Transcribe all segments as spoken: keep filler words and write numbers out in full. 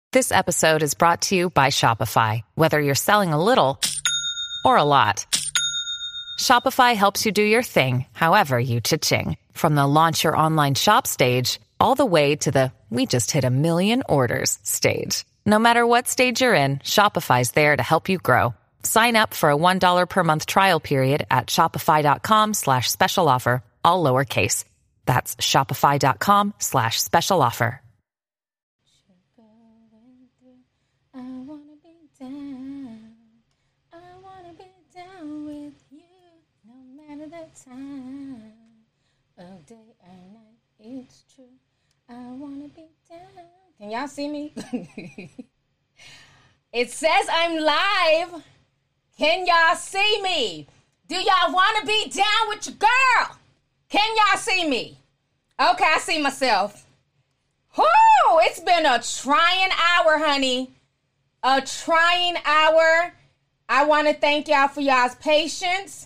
This episode is brought to you by Shopify. Whether you're selling a little or a lot, Shopify helps you do your thing, however you cha-ching. From the launch your online shop stage, all the way to the we just hit a million orders stage. No matter what stage you're in, Shopify's there to help you grow. Sign up for a one dollar per month trial period at shopify.com slash special offer, all lowercase. That's shopify.com slash special offer. I wanna be down. I wanna be down with you, no matter the time of day or night. It's true. I wanna be down. Can y'all see me? It says I'm live. Can y'all see me? Do y'all want to be down with your girl? Can y'all see me? Okay, I see myself. Whoo! It's been a trying hour, honey. A trying hour. I want to thank y'all for y'all's patience.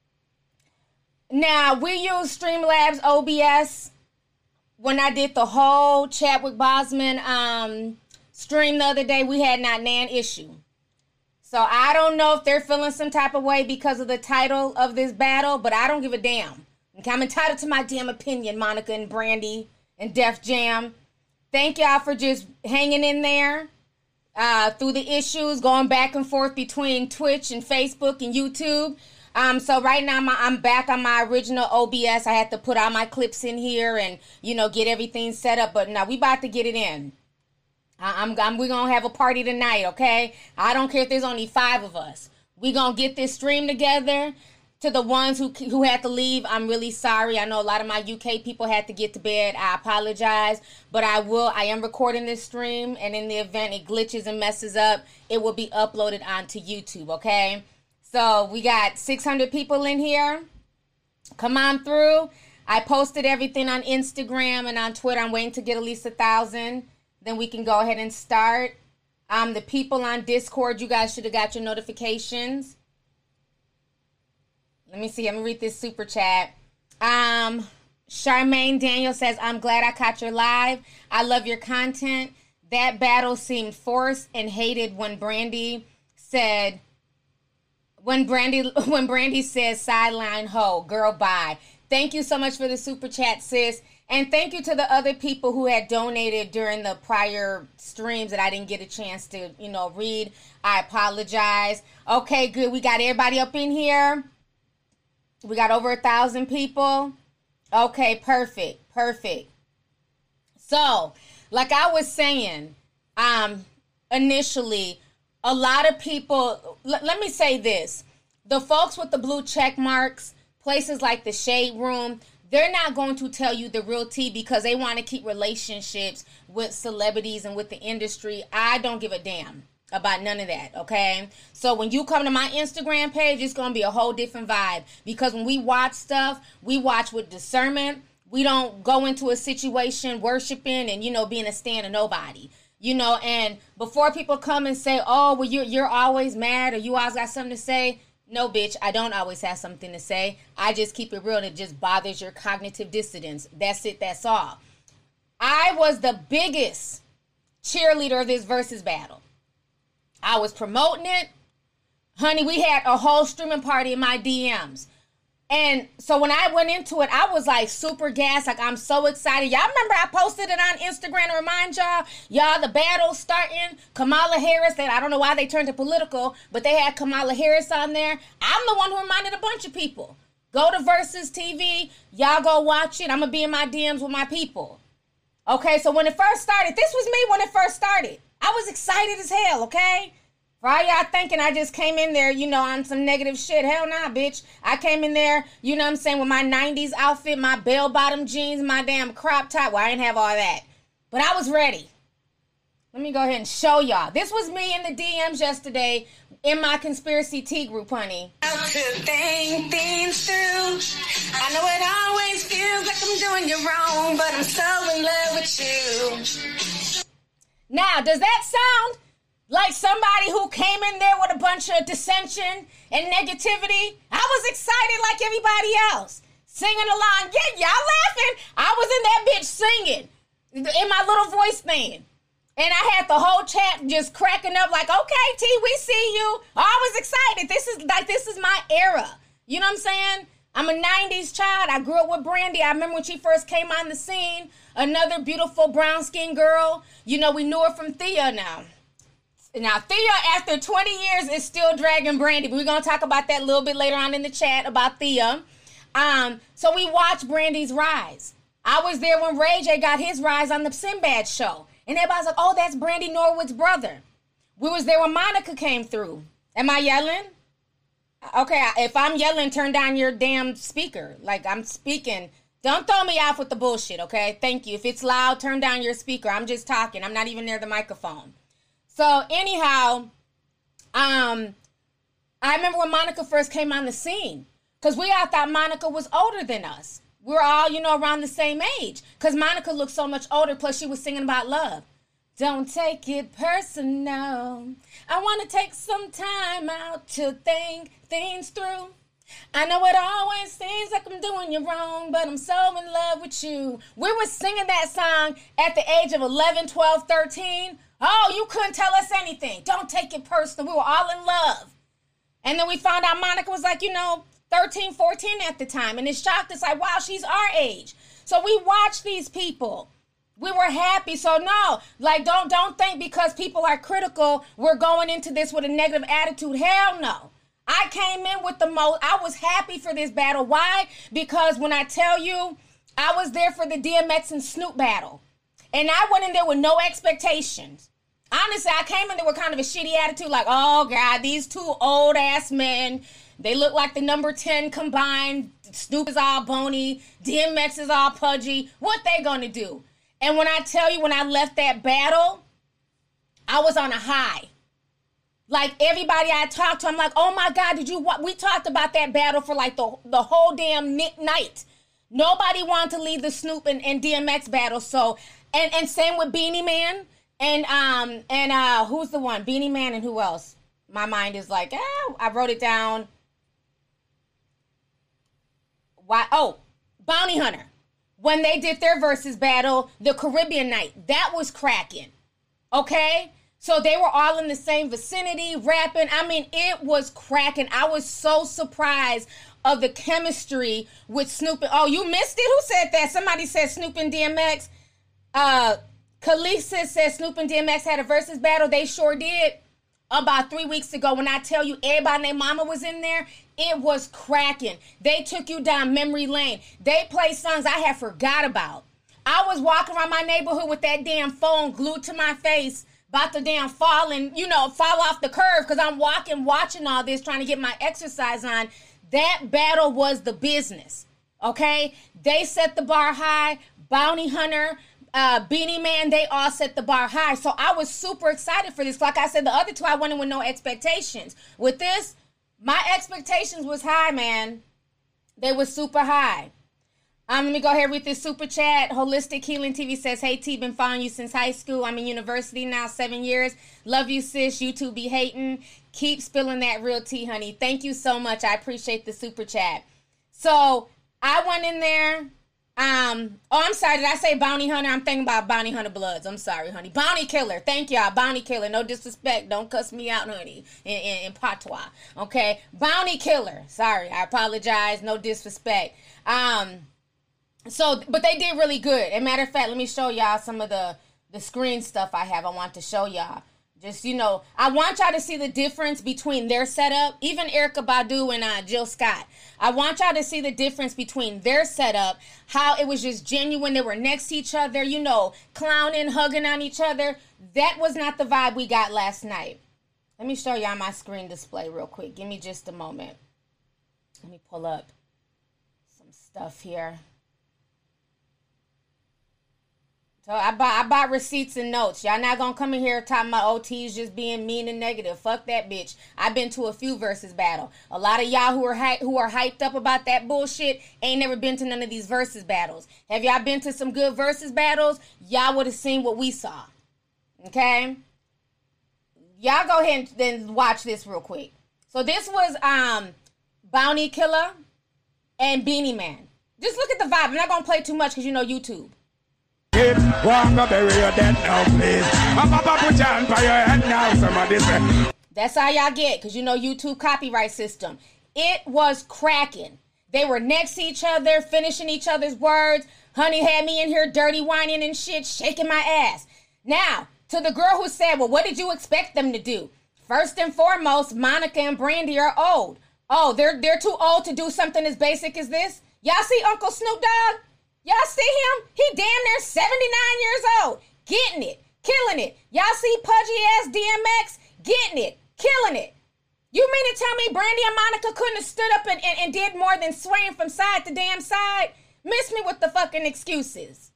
Now, we use Streamlabs O B S. When I did the whole Chadwick Boseman um, stream the other day, we had not an issue. So I don't know if they're feeling some type of way because of the title of this battle, but I don't give a damn. Okay, I'm entitled to my damn opinion, Monica and Brandy and Def Jam. Thank y'all for just hanging in there uh, through the issues, going back and forth between Twitch and Facebook and YouTube. Um, so right now my, I'm back on my original O B S. I had to put all my clips in here and, you know, get everything set up. But now we about to get it in. I'm, I'm, we're going to have a party tonight, okay? I don't care if there's only five of us. We're going to get this stream together. To the ones who who had to leave, I'm really sorry. I know a lot of my U K people had to get to bed. I apologize. But I will, I am recording this stream, and in the event it glitches and messes up, it will be uploaded onto YouTube, okay? So we got six hundred people in here. Come on through. I posted everything on Instagram and on Twitter. I'm waiting to get at least a thousand. Then we can go ahead and start. Um, the people on Discord, you guys should have got your notifications. Let me see. Let me read this super chat. Um, Charmaine Daniel says, I'm glad I caught your live. I love your content. That battle seemed forced and hated when Brandy said, when Brandy, when Brandy says sideline ho, girl, bye. Thank you so much for the super chat, sis. And thank you to the other people who had donated during the prior streams that I didn't get a chance to, you know, read. I apologize. Okay, good. We got everybody up in here. We got over a thousand people. Okay, perfect. Perfect. So, like I was saying, um, initially, a lot of people, l- let me say this. The folks with the blue check marks, places like the Shade Room, they're not going to tell you the real tea because they want to keep relationships with celebrities and with the industry. I don't give a damn about none of that, okay? So when you come to my Instagram page, it's going to be a whole different vibe because when we watch stuff, we watch with discernment. We don't go into a situation worshiping and, you know, being a stand of nobody, you know, and before people come and say, oh, well, you're, you're always mad or you always got something to say. No, bitch, I don't always have something to say. I just keep it real and it just bothers your cognitive dissonance. That's it. That's all. I was the biggest cheerleader of this versus battle. I was promoting it. Honey, we had a whole streaming party in my D Ms. And so when I went into it, I was like super gassed. Like, I'm so excited. Y'all remember I posted it on Instagram to remind y'all, y'all, the battle's starting. Kamala Harris, that I don't know why they turned to political, but they had Kamala Harris on there. I'm the one who reminded a bunch of people. Go to Versus T V. Y'all go watch it. I'm going to be in my D Ms with my people. Okay, so when it first started, this was me when it first started. I was excited as hell, okay? For all y'all thinking I just came in there, you know, on some negative shit. Hell nah, bitch. I came in there, you know what I'm saying, with my nineties outfit, my bell-bottom jeans, my damn crop top. Well, I didn't have all that. But I was ready. Let me go ahead and show y'all. This was me in the D Ms yesterday in my conspiracy tea group, honey. How could think things through? I know it always feels like I'm doing you wrong, but I'm so in love with you. Now, does that sound like somebody who came in there with a bunch of dissension and negativity? I was excited like everybody else, singing along. Yeah, y'all laughing. I was in that bitch singing in my little voice thing. And I had the whole chat just cracking up like, okay, T, we see you. I was excited. This is like, this is my era. You know what I'm saying? I'm a nineties child. I grew up with Brandy. I remember when she first came on the scene. Another beautiful brown-skinned girl. You know, we knew her from Thea now. Now, Thea, after twenty years, is still dragging Brandy. But we're going to talk about that a little bit later on in the chat about Thea. Um, so we watched Brandy's rise. I was there when Ray J got his rise on the Sinbad show. And everybody's like, oh, that's Brandy Norwood's brother. We was there when Monica came through. Am I yelling? Okay, if I'm yelling, turn down your damn speaker. Like, I'm speaking. Don't throw me off with the bullshit, okay? Thank you. If it's loud, turn down your speaker. I'm just talking. I'm not even near the microphone. So, anyhow, um, I remember when Monica first came on the scene. Because we all thought Monica was older than us. We were all, you know, around the same age. Because Monica looked so much older, plus she was singing about love. Don't take it personal. I want to take some time out to think things through. I know it always seems like I'm doing you wrong, but I'm so in love with you. We were singing that song at the age of eleven, twelve, thirteen. Oh, you couldn't tell us anything. Don't take it personal. We were all in love. And then we found out Monica was like, you know, thirteen, fourteen at the time. And it shocked us like, wow, she's our age. So we watched these people. We were happy. So no, like don't don't think because people are critical, we're going into this with a negative attitude. Hell no. I came in with the most, I was happy for this battle. Why? Because when I tell you, I was there for the D M X and Snoop battle. And I went in there with no expectations. Honestly, I came in there with kind of a shitty attitude, like, oh God, these two old ass men, they look like the number ten combined. Snoop is all bony, D M X is all pudgy. What they gonna do? And when I tell you, when I left that battle, I was on a high. Like everybody I talked to, I'm like, oh my God, did you, what? We talked about that battle for like the, the whole damn night. Nobody wanted to leave the Snoop and, and D M X battle. So, and, and same with Beanie Man and, um, and, uh, who's the one? Beanie Man and who else? My mind is like, ah, I wrote it down. Why? Oh, Bounty Hunter. When they did their versus battle, the Caribbean night, that was cracking. Okay? So they were all in the same vicinity, rapping. I mean, it was cracking. I was so surprised of the chemistry with Snoop. And, oh, you missed it? Who said that? Somebody said Snoop and D M X. Uh, Khaleesi said Snoop and D M X had a versus battle. They sure did. About three weeks ago, when I tell you everybody and their mama was in there, it was cracking. They took you down memory lane. They played songs I had forgot about. I was walking around my neighborhood with that damn phone glued to my face, about to damn fall and, you know, fall off the curve because I'm walking, watching all this, trying to get my exercise on. That battle was the business, okay? They set the bar high. Bounty Hunter, Uh, Beanie Man, they all set the bar high. So I was super excited for this. Like I said, the other two, I went in with no expectations. With this, my expectations was high, man. They were super high. Um, let me go ahead and read this super chat. Holistic Healing T V says, hey, T, been following you since high school. I'm in university now, seven years. Love you, sis. You two be hating. Keep spilling that real tea, honey. Thank you so much. I appreciate the super chat. So I went in there. Um, oh, I'm sorry. Did I say Bounty Hunter? I'm thinking about Bounty Hunter Bloods. I'm sorry, honey. Bounty Killer. Thank y'all. Bounty Killer. No disrespect. Don't cuss me out, honey, in, in, in patois. Okay? Bounty Killer. Sorry. I apologize. No disrespect. Um, so, but they did really good. As a matter of fact, let me show y'all some of the, the screen stuff I have. I want to show y'all. Just, you know, I want y'all to see the difference between their setup, even Erykah Badu and uh, Jill Scott. I want y'all to see the difference between their setup, how it was just genuine. They were next to each other, you know, clowning, hugging on each other. That was not the vibe we got last night. Let me show y'all my screen display real quick. Give me just a moment. Let me pull up some stuff here. So I bought, I bought receipts and notes. Y'all not gonna come in here talking about O Ts just being mean and negative. Fuck that bitch. I've been to a few versus battle. A lot of y'all who are hy- who are hyped up about that bullshit ain't never been to none of these versus battles. Have y'all been to some good versus battles? Y'all would have seen what we saw. Okay? Y'all go ahead and then watch this real quick. So this was um Bounty Killer and Beanie Man. Just look at the vibe. I'm not gonna play too much because you know YouTube. Walk up bury your dead now, please. Papa, put your hand by your head now, somebody say. That's how y'all get, because you know YouTube copyright system. It was cracking. They were next to each other, finishing each other's words. Honey had me in here dirty whining and shit, shaking my ass. Now, to the girl who said, well, what did you expect them to do? First and foremost, Monica and Brandy are old. Oh, they're they're too old to do something as basic as this? Y'all see Uncle Snoop Dogg? Y'all see him? He damn near seventy-nine years old. Getting it. Killing it. Y'all see pudgy ass D M X? Getting it. Killing it. You mean to tell me Brandy and Monica couldn't have stood up and, and, and did more than swaying from side to damn side? Miss me with the fucking excuses.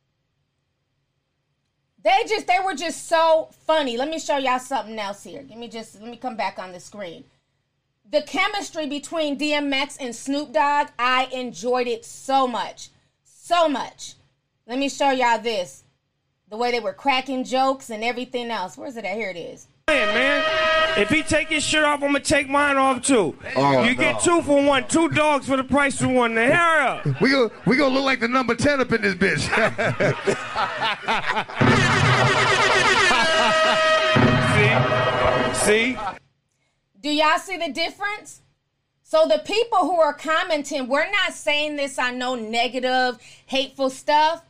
They just, they were just so funny. Let me show y'all something else here. Give me just, let me come back on the screen. The chemistry between D M X and Snoop Dogg, I enjoyed it so much. So much. Let me show y'all this. The way they were cracking jokes and everything else. Where's it at? Here it is. Man, man, if he take his shirt off, I'm gonna take mine off too. Oh, you no. get two for one, two dogs for the price of one. Now, hurry up. We go, we gonna look like the number ten up in this bitch. See? See? Do y'all see the difference? So the people who are commenting, we're not saying this on no negative, hateful stuff.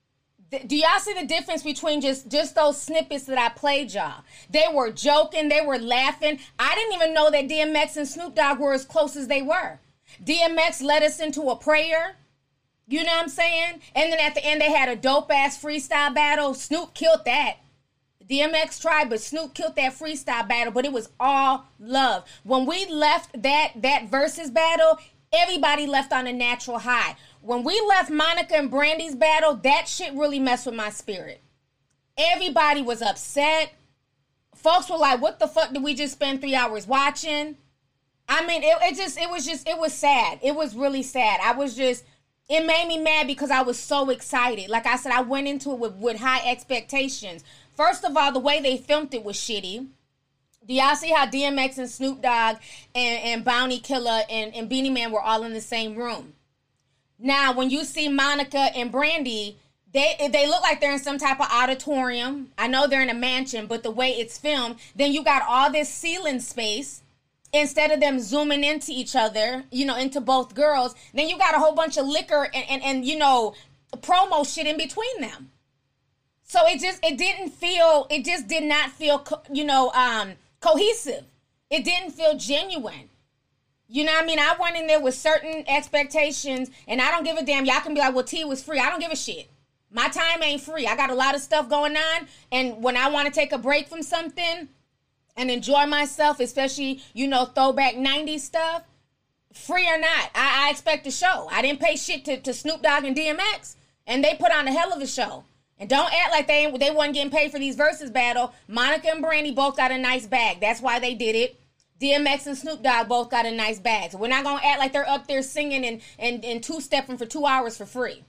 Do y'all see the difference between just, just those snippets that I played y'all? They were joking. They were laughing. I didn't even know that D M X and Snoop Dogg were as close as they were. D M X led us into a prayer. You know what I'm saying? And then at the end, they had a dope-ass freestyle battle. Snoop killed that. D M X tried, but Snoop killed that freestyle battle, but it was all love. When we left that, that versus battle, everybody left on a natural high. When we left Monica and Brandy's battle, that shit really messed with my spirit. Everybody was upset. Folks were like, what the fuck did we just spend three hours watching? I mean, it, it just, it was just, it was sad. It was really sad. I was just, it made me mad because I was so excited. Like I said, I went into it with, with high expectations. First of all, the way they filmed it was shitty. Do y'all see how D M X and Snoop Dogg and, and Bounty Killer and, and Beanie Man were all in the same room? Now, when you see Monica and Brandy, they they look like they're in some type of auditorium. I know they're in a mansion, but the way it's filmed, then you got all this ceiling space. Instead of them zooming into each other, you know, into both girls, then you got a whole bunch of liquor and, and, and you know, promo shit in between them. So it just, it didn't feel, it just did not feel, co- you know, um, cohesive. It didn't feel genuine. You know what I mean? I went in there with certain expectations, and I don't give a damn. Y'all can be like, well, T was free. I don't give a shit. My time ain't free. I got a lot of stuff going on, and when I want to take a break from something and enjoy myself, especially, you know, throwback nineties stuff, free or not, I, I expect a show. I didn't pay shit to, to Snoop Dogg and D M X, and they put on a hell of a show. And don't act like they they wasn't getting paid for these versus battle. Monica and Brandy both got a nice bag. That's why they did it. D M X and Snoop Dogg both got a nice bag. So we're not going to act like they're up there singing and, and, and two-stepping for two hours for free.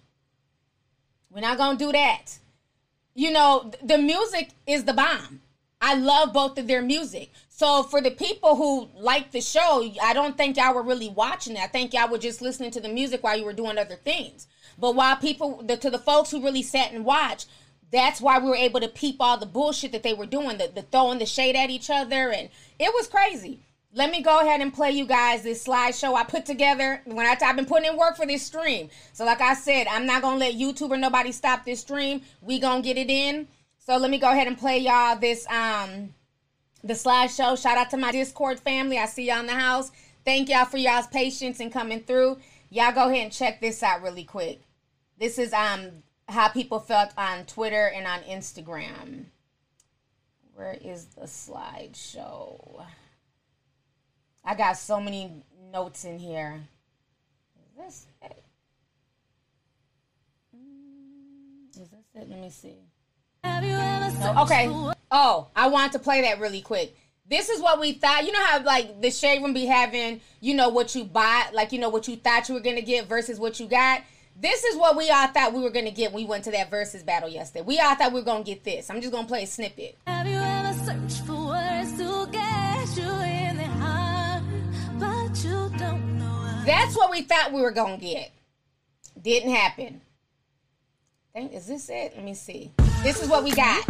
We're not going to do that. You know, the music is the bomb. I love both of their music. So for the people who like the show, I don't think y'all were really watching it. I think y'all were just listening to the music while you were doing other things. But while people, the, to the folks who really sat and watched, that's why we were able to peep all the bullshit that they were doing, the, the throwing the shade at each other, and it was crazy. Let me go ahead and play you guys this slideshow I put together when I, I've been putting in work for this stream. So like I said, I'm not going to let YouTube or nobody stop this stream. We going to get it in. So let me go ahead and play y'all this, um, the slideshow. Shout out to my Discord family. I see y'all in the house. Thank y'all for y'all's patience and coming through. Y'all go ahead and check this out really quick. This is um how people felt on Twitter and on Instagram. Where is the slideshow? I got so many notes in here. Is this it? Is this it? Let me see. No, okay. Oh, I want to play that really quick. This is what we thought. You know how, like, the Shade Room be having, you know, what you bought, like, you know, what you thought you were going to get versus what you got. This is what we all thought we were going to get when we went to that versus battle yesterday. We all thought we were going to get this. I'm just going to play a snippet. Have you ever searched for words to get you in the heart, but you don't know how? That's what we thought we were going to get. Didn't happen. Think, is this it? Let me see. This is what we got.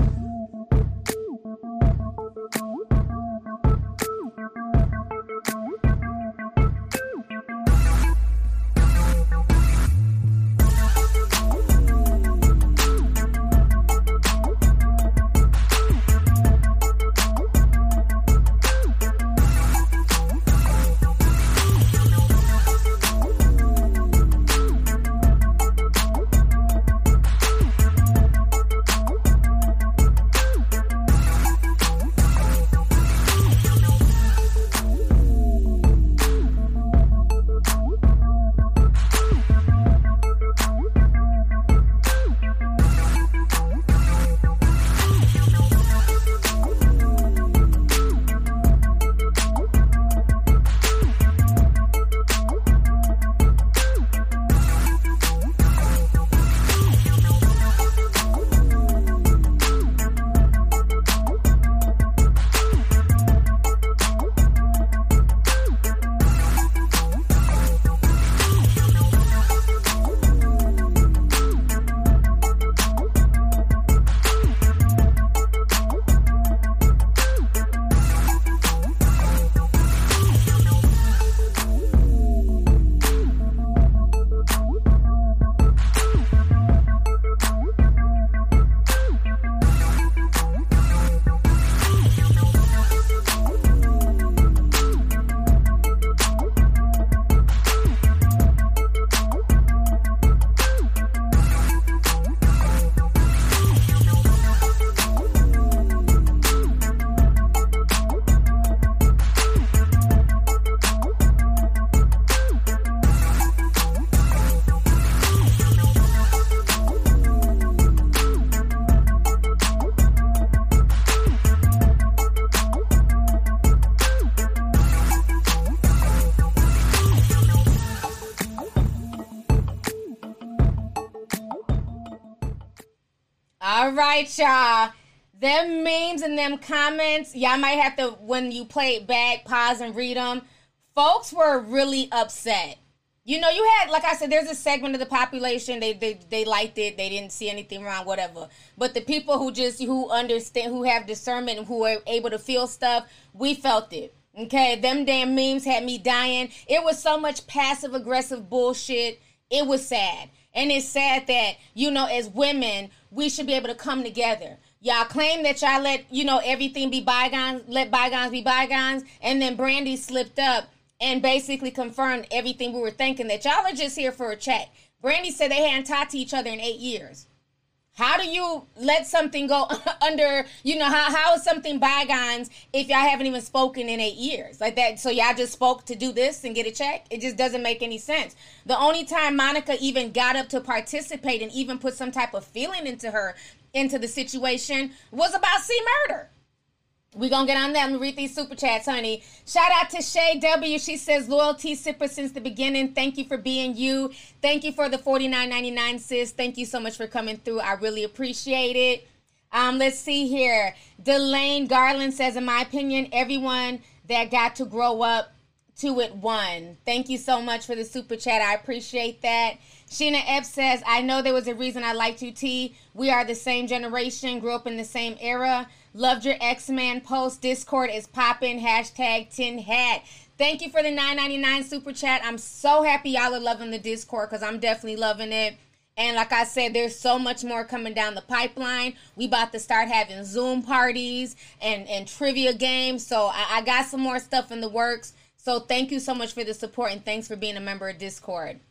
All right, y'all. Them memes and them comments, y'all might have to, when you play it back, pause and read them. Folks were really upset. You know, you had, like I said, there's a segment of the population, they, they they liked it, they didn't see anything wrong, whatever. But the people who just, who understand, who have discernment, and who are able to feel stuff, we felt it. Okay, them damn memes had me dying. It was so much passive-aggressive bullshit. It was sad. And it's sad that, you know, as women, we should be able to come together. Y'all claim that y'all let, you know, everything be bygones, let bygones be bygones, and then Brandy slipped up and basically confirmed everything we were thinking, that y'all are just here for a chat. Brandy said they hadn't talked to each other in eight years. How do you let something go under, you know, how how is something bygones if y'all haven't even spoken in eight years? Like that, so y'all just spoke to do this and get a check? It just doesn't make any sense. The only time Monica even got up to participate and even put some type of feeling into her, into the situation, was about C Murder. We're going to get on that. Let me read these super chats, honey. Shout out to Shay W. She says, loyalty sipper since the beginning. Thank you for being you. Thank you for the forty-nine ninety-nine, sis. Thank you so much for coming through. I really appreciate it. Um, let's see here. Delane Garland says, in my opinion, everyone that got to grow up to it won. Thank you so much for the super chat. I appreciate that. Sheena Epps says, I know there was a reason I liked you, T. We are the same generation, grew up in the same era. Loved your X-Man post. Discord is popping. Hashtag tin hat. Thank you for the nine ninety-nine super chat. I'm so happy y'all are loving the Discord because I'm definitely loving it. And like I said, there's so much more coming down the pipeline. We about to start having Zoom parties and, and trivia games. So I, I got some more stuff in the works. So thank you so much for the support and thanks for being a member of Discord.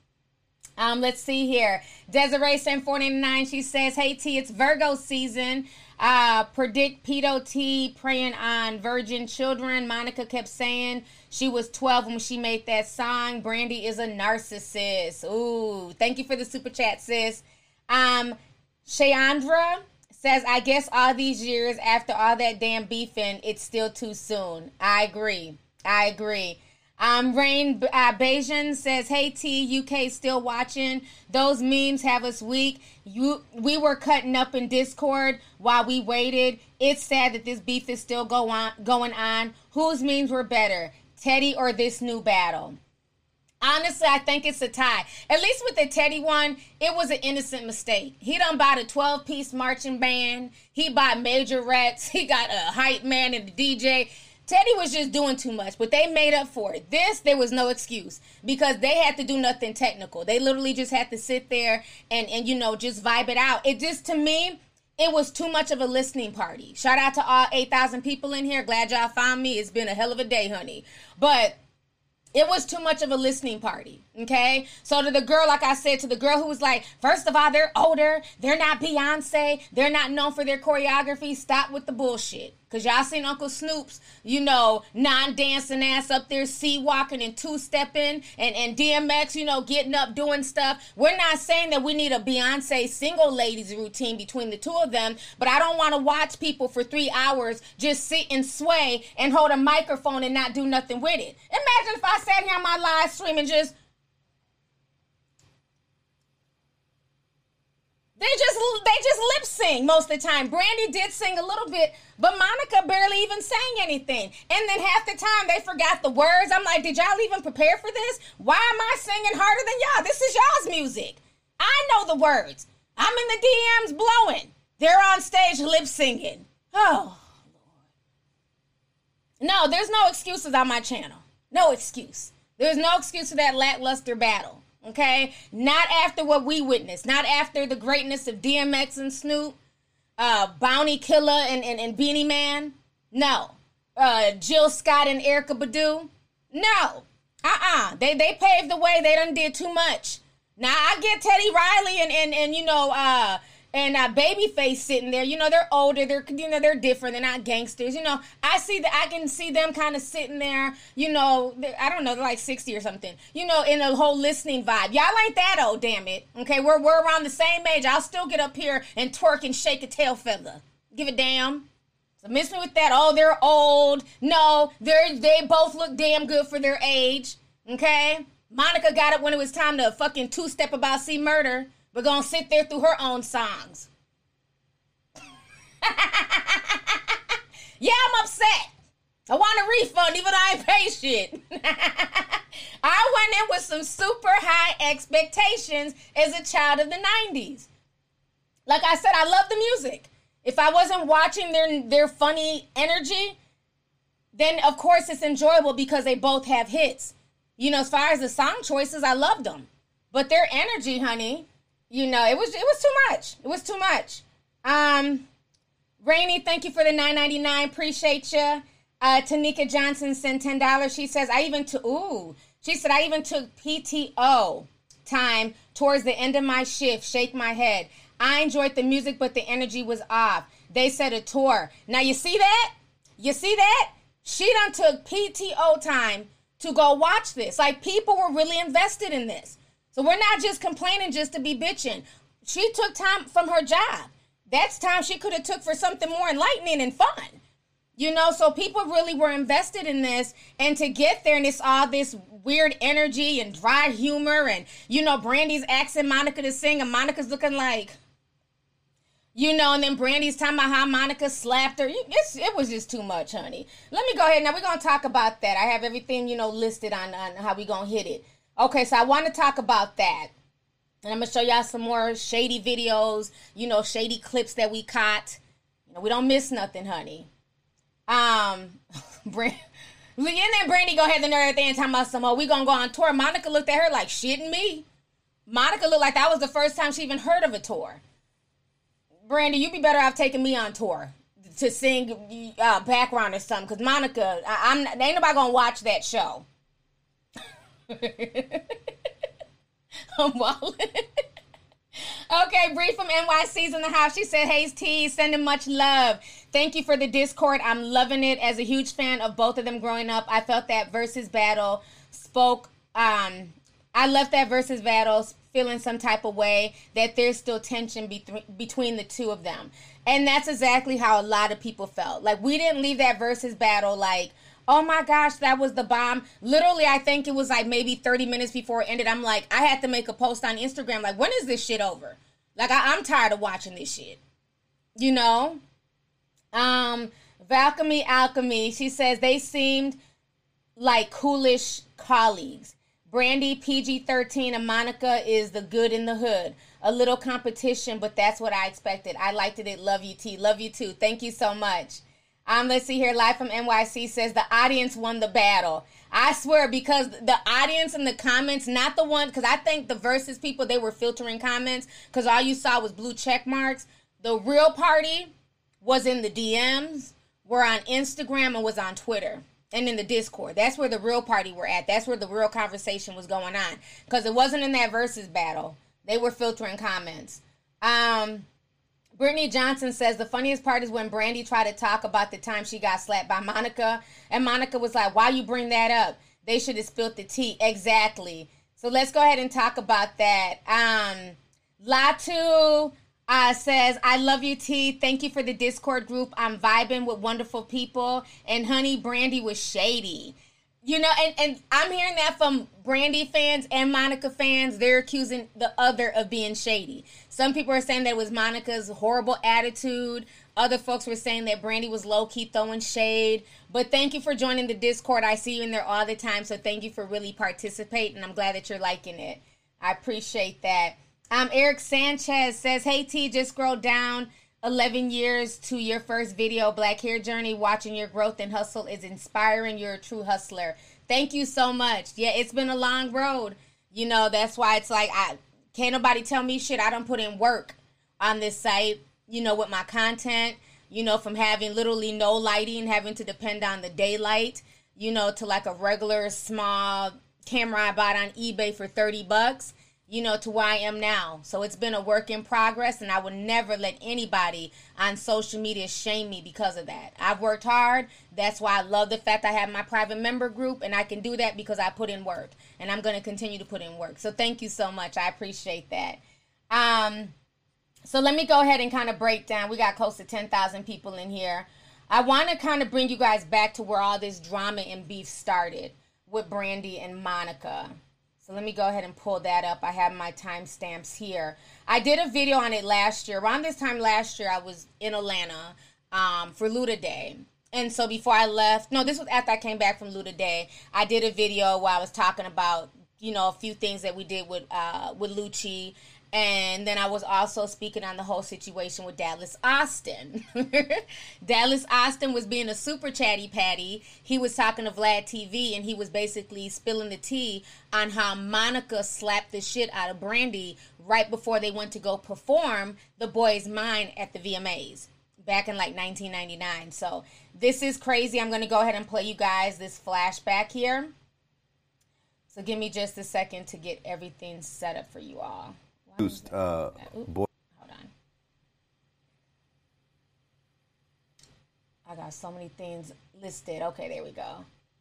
Um, let's see here. Desiree Saint four ninety-nine, she says, hey T, it's Virgo season. Uh, predict pedo T preying on virgin children. Monica kept saying she was twelve when she made that song. Brandy is a narcissist. Ooh, thank you for the super chat, sis. Um, Shayandra says, I guess all these years after all that damn beefing, it's still too soon. I agree. I agree. Um, Rain uh, Bajan says, hey T, U K still watching. Those memes have us weak. You, we were cutting up in Discord while we waited. It's sad that this beef is still go on, going on. Whose memes were better, Teddy or this new battle? Honestly, I think it's a tie. At least with the Teddy one, it was an innocent mistake. He done bought a twelve-piece marching band. He bought majorettes. He got a hype man and a D J. Teddy was just doing too much, but they made up for it. This, there was no excuse because they had to do nothing technical. They literally just had to sit there and, and you know, just vibe it out. It just, to me, it was too much of a listening party. Shout out to all eight thousand people in here. Glad y'all found me. It's been a hell of a day, honey. But it was too much of a listening party, okay? So to the girl, like I said, to the girl who was like, first of all, they're older. They're not Beyonce. They're not known for their choreography. Stop with the bullshit. Because y'all seen Uncle Snoop's, you know, non-dancing ass up there, C-walking and two-stepping, and, and D M X, you know, getting up, doing stuff. We're not saying that we need a Beyonce single ladies routine between the two of them, but I don't want to watch people for three hours just sit and sway and hold a microphone and not do nothing with it. Imagine if I sat here on my live stream and just... They just they just lip sing most of the time. Brandy did sing a little bit, but Monica barely even sang anything. And then half the time they forgot the words. I'm like, did y'all even prepare for this? Why am I singing harder than y'all? This is y'all's music. I know the words. I'm in the D Ms blowing. They're on stage lip singing. Oh, Lord. No, there's no excuses on my channel. No excuse. There's no excuse for that lackluster battle. Okay, not after what we witnessed, not after the greatness of D M X and Snoop, uh, Bounty Killer and, and, and Beanie Man. No. Uh, Jill Scott and Erykah Badu. No. Uh-uh. They they paved the way. They done did too much. Now, I get Teddy Riley and, and, and you know, uh, and uh, Babyface sitting there. You know, they're older. They're, you know, they're different. They're not gangsters. You know, I see that. I can see them kind of sitting there, you know, I don't know, they're like sixty or something, you know, in a whole listening vibe. Y'all ain't that old, damn it. Okay, we're, we're around the same age. I'll still get up here and twerk and shake a tail feather. Give a damn. So miss me with that. Oh, they're old. No, they're, they both look damn good for their age. Okay? Monica got it when it was time to fucking two-step about C Murder. We're going to sit there through her own songs. Yeah, I'm upset. I want a refund even though I ain't pay shit. I went in with some super high expectations as a child of the nineties. Like I said, I love the music. If I wasn't watching their, their funny energy, then of course it's enjoyable because they both have hits. You know, as far as the song choices, I loved them. But their energy, honey... You know, it was it was too much. It was too much. Um, Rainy, thank you for the nine ninety-nine. Appreciate you. Uh, Tanika Johnson sent ten dollars. She says, I even took, ooh. She said, I even took P T O time towards the end of my shift. Shake my head. I enjoyed the music, but the energy was off. They said a tour. Now, you see that? You see that? She done took P T O time to go watch this. Like, people were really invested in this. So we're not just complaining just to be bitching. She took time from her job. That's time she could have took for something more enlightening and fun. You know, so people really were invested in this. And to get there and it's all this weird energy and dry humor. And, you know, Brandy's asking Monica to sing and Monica's looking like, you know, and then Brandy's talking about how Monica slapped her. It's, it was just too much, honey. Let me go ahead. Now we're going to talk about that. I have everything, you know, listed on, on how we going to hit it. Okay, so I want to talk about that. And I'm going to show y'all some more shady videos, you know, shady clips that we caught. You know, we don't miss nothing, honey. Um, Brand- and then Brandy go ahead and nerve and talking about some, oh, we going to go on tour. Monica looked at her like, shitting me. Monica looked like that was the first time she even heard of a tour. Brandy, you be better off taking me on tour to sing uh, background or something. Because Monica, I, I'm ain't nobody going to watch that show. I'm walling. Okay, Bree from N Y C's in the house. She said, Hayes T, sending much love. Thank you for the Discord. I'm loving it. As a huge fan of both of them growing up, I felt that versus battle spoke. Um, I left that versus battle feeling some type of way that there's still tension be- between the two of them. And that's exactly how a lot of people felt. Like, we didn't leave that versus battle like, oh my gosh, that was the bomb. Literally, I think it was like maybe thirty minutes before it ended. I'm like, I had to make a post on Instagram. Like, when is this shit over? Like, I, I'm tired of watching this shit. You know? Um, Valkyrie Alchemy, she says they seemed like coolish colleagues. Brandy, P G thirteen, and Monica is the good in the hood. A little competition, but that's what I expected. I liked it. Love you, T. Love you, too. Thank you so much. Um, let's see here. Live from N Y C says the audience won the battle. I swear, because the audience in the comments, not the one, because I think the Versus people, they were filtering comments because all you saw was blue check marks. The real party was in the D Ms, were on Instagram, and was on Twitter. And in the Discord. That's where the real party were at. That's where the real conversation was going on. Because it wasn't in that Versus battle. They were filtering comments. Um, Brittany Johnson says, the funniest part is when Brandy tried to talk about the time she got slapped by Monica. And Monica was like, why you bring that up? They should have spilled the tea. Exactly. So let's go ahead and talk about that. Um, Latu uh, says, I love you, T. Thank you for the Discord group. I'm vibing with wonderful people. And honey, Brandy was shady. You know, and, and I'm hearing that from Brandy fans and Monica fans. They're accusing the other of being shady. Some people are saying that it was Monica's horrible attitude. Other folks were saying that Brandy was low-key throwing shade. But thank you for joining the Discord. I see you in there all the time, so thank you for really participating. I'm glad that you're liking it. I appreciate that. Um, Eric Sanchez says, hey, T, just scroll down eleven years to your first video, Black Hair Journey. Watching your growth and hustle is inspiring. You're a true hustler. Thank you so much. Yeah, it's been a long road. You know, that's why it's like, I can't nobody tell me shit. I done put in work on this site, you know, with my content, you know, from having literally no lighting, having to depend on the daylight, you know, to like a regular small camera I bought on eBay for thirty bucks. You know, to where I am now. So it's been a work in progress, and I would never let anybody on social media shame me because of that. I've worked hard. That's why I love the fact I have my private member group, and I can do that because I put in work, and I'm going to continue to put in work. So thank you so much. I appreciate that. Um, so let me go ahead and kind of break down. We got close to ten thousand people in here. I want to kind of bring you guys back to where all this drama and beef started with Brandy and Monica. So let me go ahead and pull that up. I have my timestamps here. I did a video on it last year. Around this time last year, I was in Atlanta um, for Luda Day. And so before I left, no, this was after I came back from Luda Day. I did a video where I was talking about, you know, a few things that we did with uh, with Lucci. And then I was also speaking on the whole situation with Dallas Austin. Dallas Austin was being a super chatty patty. He was talking to Vlad T V, and he was basically spilling the tea on how Monica slapped the shit out of Brandy right before they went to go perform The Boy's Mind at the V M As back in like nineteen ninety-nine. So this is crazy. I'm going to go ahead and play you guys this flashback here. So give me just a second to get everything set up for you all. Uh, boy. Hold on. I got so many things listed. Okay, there we go.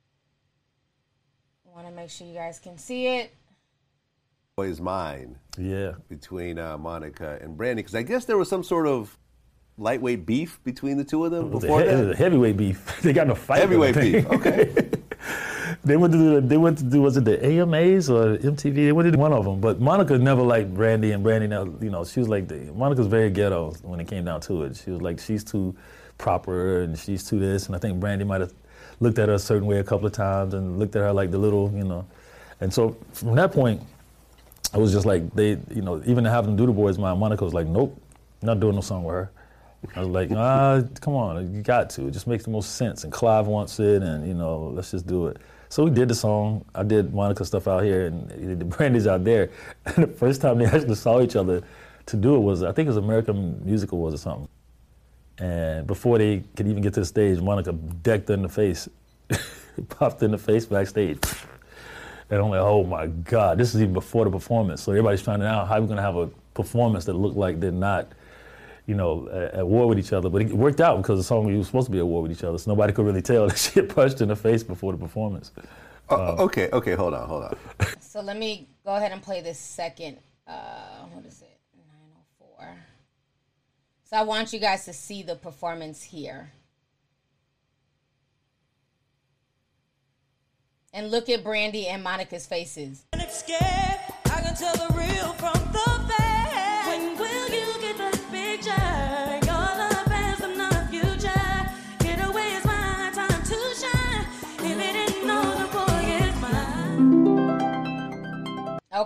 I want to make sure you guys can see it. Boy's Mind. Yeah. Between uh, Monica and Brandy, because I guess there was some sort of lightweight beef between the two of them It was before a he- that. It was a heavyweight beef. They got in a fight. Heavyweight I think. beef. Okay. They went to do, they went to do, was it the A M As or M T V? They went to do one of them. But Monica never liked Brandy, and Brandy, never, you know, she was like, the, Monica's very ghetto when it came down to it. She was like, she's too proper and she's too this. And I think Brandy might have looked at her a certain way a couple of times and looked at her like the little, you know. And so from that point, it was just like they, you know, even to have them do The Boy's Mind, Monica was like, nope, not doing no song with her. I was like, ah, come on, you got to. It just makes the most sense. And Clive wants it, and, you know, let's just do it. So we did the song. I did Monica stuff out here, and the Brandy's out there. And the first time they actually saw each other to do it was, I think it was American Music Awards or something. And before they could even get to the stage, Monica decked her in the face, popped in the face backstage. And I'm like, oh my God, this is even before the performance. So everybody's trying to know how we're gonna have a performance that looked like they're not, you know, at, at war with each other. But it worked out because the song was supposed to be at war with each other, so nobody could really tell that she had punched in the face before the performance. Uh, Um, okay, okay, hold on, hold on. So let me go ahead and play this second, uh, what is it, nine oh four. So I want you guys to see the performance here. And look at Brandy and Monica's faces. I can tell the real from the fake. When will you get the picture? You're the past, I'm not the future. Get away, it's my time to shine. If it didn't know the boy is mine.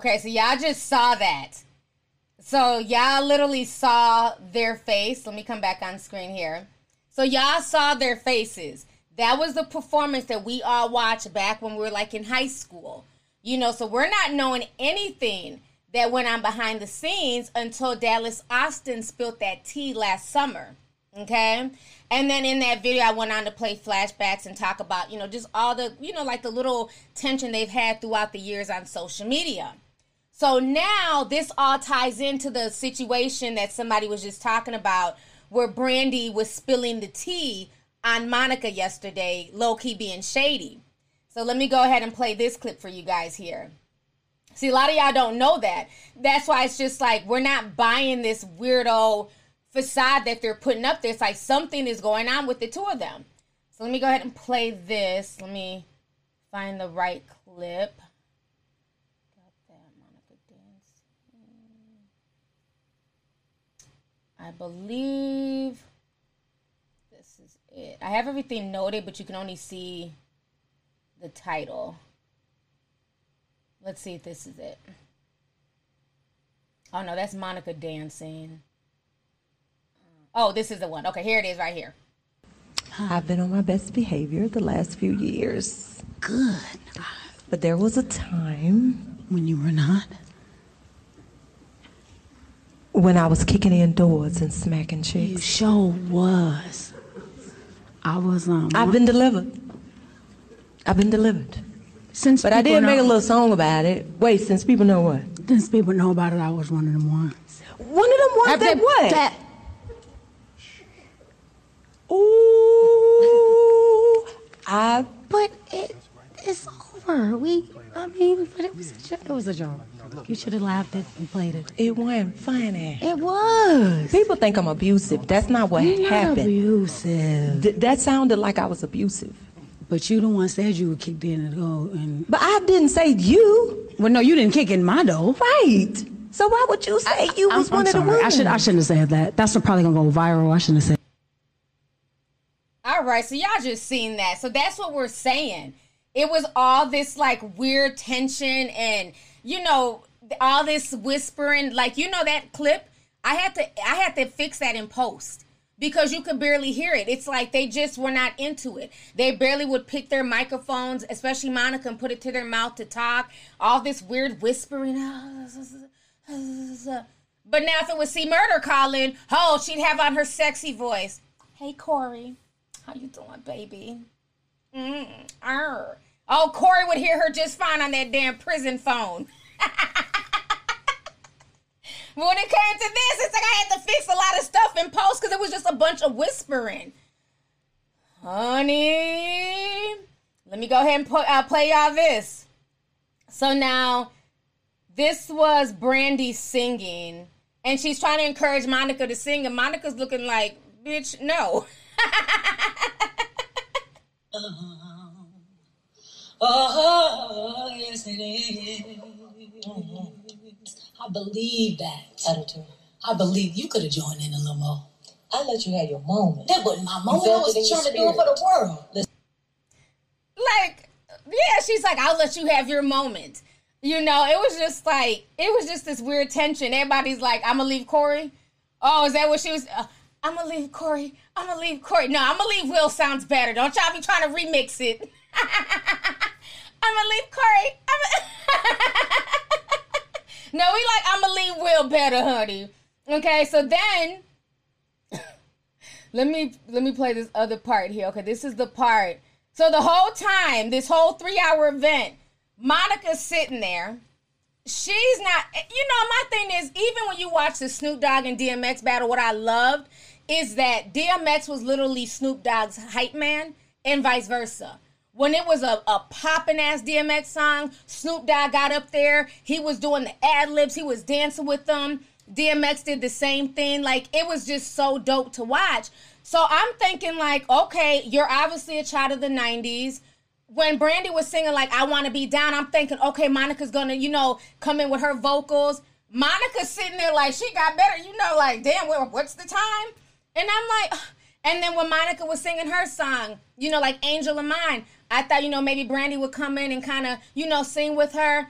Okay, so y'all just saw that. So y'all literally saw their face. Let me come back on screen here. So y'all saw their faces. That was the performance that we all watched back when we were like in high school. You know, so we're not knowing anything that went on behind the scenes until Dallas Austin spilled that tea last summer. Okay? And then in that video, I went on to play flashbacks and talk about, you know, just all the, you know, like the little tension they've had throughout the years on social media. So now this all ties into the situation that somebody was just talking about where Brandy was spilling the tea on Monica yesterday, low-key being shady. So let me go ahead and play this clip for you guys here. See, a lot of y'all don't know that. That's why it's just like we're not buying this weirdo facade that they're putting up there. It's like something is going on with the two of them. So let me go ahead and play this. Let me find the right clip. Got that, Monica dancing. I believe this is it. I have everything noted, but you can only see the title. Let's see if this is it. Oh, no, that's Monica dancing. Oh, this is the one. Okay, here it is right here. I've been on my best behavior the last few years. Good. But there was a time when you were not. When I was kicking in doors and smacking chicks. You sure was. I was um I've been delivered. I've been delivered. Since but I did know, make a little song about it. Wait, since people know what? Since people know about it, I was one of them ones. One of them ones that, that what? That, Ooh, I. But it, it's over. We, I mean, but it was a joke. It was a joke. You should have laughed it and played it. It wasn't funny. It was. People think I'm abusive. That's not what You're happened. Not abusive. Th- that sounded like I was abusive. But you the one said you were kicked in and go and. But I didn't say you. Well, no, you didn't kick in my door. Right. So why would you say you I, was I'm, one I'm of the ones? I should. I shouldn't have said that. That's probably gonna go viral. I shouldn't have said. All right, so y'all just seen that. So that's what we're saying. It was all this like weird tension and, you know, all this whispering. Like, you know that clip? I had to I had to fix that in post because you could barely hear it. It's like they just were not into it. They barely would pick their microphones, especially Monica, and put it to their mouth to talk. All this weird whispering. But now if it was C Murder calling, oh, she'd have on her sexy voice. Hey, Corey. How you doing, baby? Mm, arr. Oh, Corey would hear her just fine on that damn prison phone. But when it came to this, it's like I had to fix a lot of stuff in post because it was just a bunch of whispering. Honey, let me go ahead and put, uh, play y'all this. So now, this was Brandy singing, and she's trying to encourage Monica to sing, and Monica's looking like, bitch, no. oh, oh, yes it is. I believe that. I do too. I believe you could have joined in a little more. I let you have your moment. That wasn't my moment. I was trying to do it for the world. Listen. Like, yeah, she's like, I'll let you have your moment. You know, it was just like, it was just this weird tension. Everybody's like, I'm going to leave Corey. Oh, is that what she was? Uh, I'm going to leave Corey. I'm going to leave Corey. No, I'm going to leave Will sounds better. Don't y'all be trying to remix it. I'm going to leave Corey. I'm no, we like, I'm going to leave Will better, honey. Okay, so then, let me let me play this other part here. Okay, this is the part. So the whole time, this whole three-hour event, Monica's sitting there. She's not, you know, my thing is, even when you watch the Snoop Dogg and D M X battle, what I loved is that D M X was literally Snoop Dogg's hype man and vice versa. When it was a, a poppin' ass D M X song, Snoop Dogg got up there. He was doing the ad-libs. He was dancing with them. D M X did the same thing. Like, it was just so dope to watch. So I'm thinking, like, okay, you're obviously a child of the nineties. When Brandy was singing, like, I Want to Be Down, I'm thinking, okay, Monica's going to, you know, come in with her vocals. Monica's sitting there like, she got better, you know, like, damn, what's the time? And I'm like, and then when Monica was singing her song, you know, like Angel of Mine, I thought, you know, maybe Brandy would come in and kind of, you know, sing with her.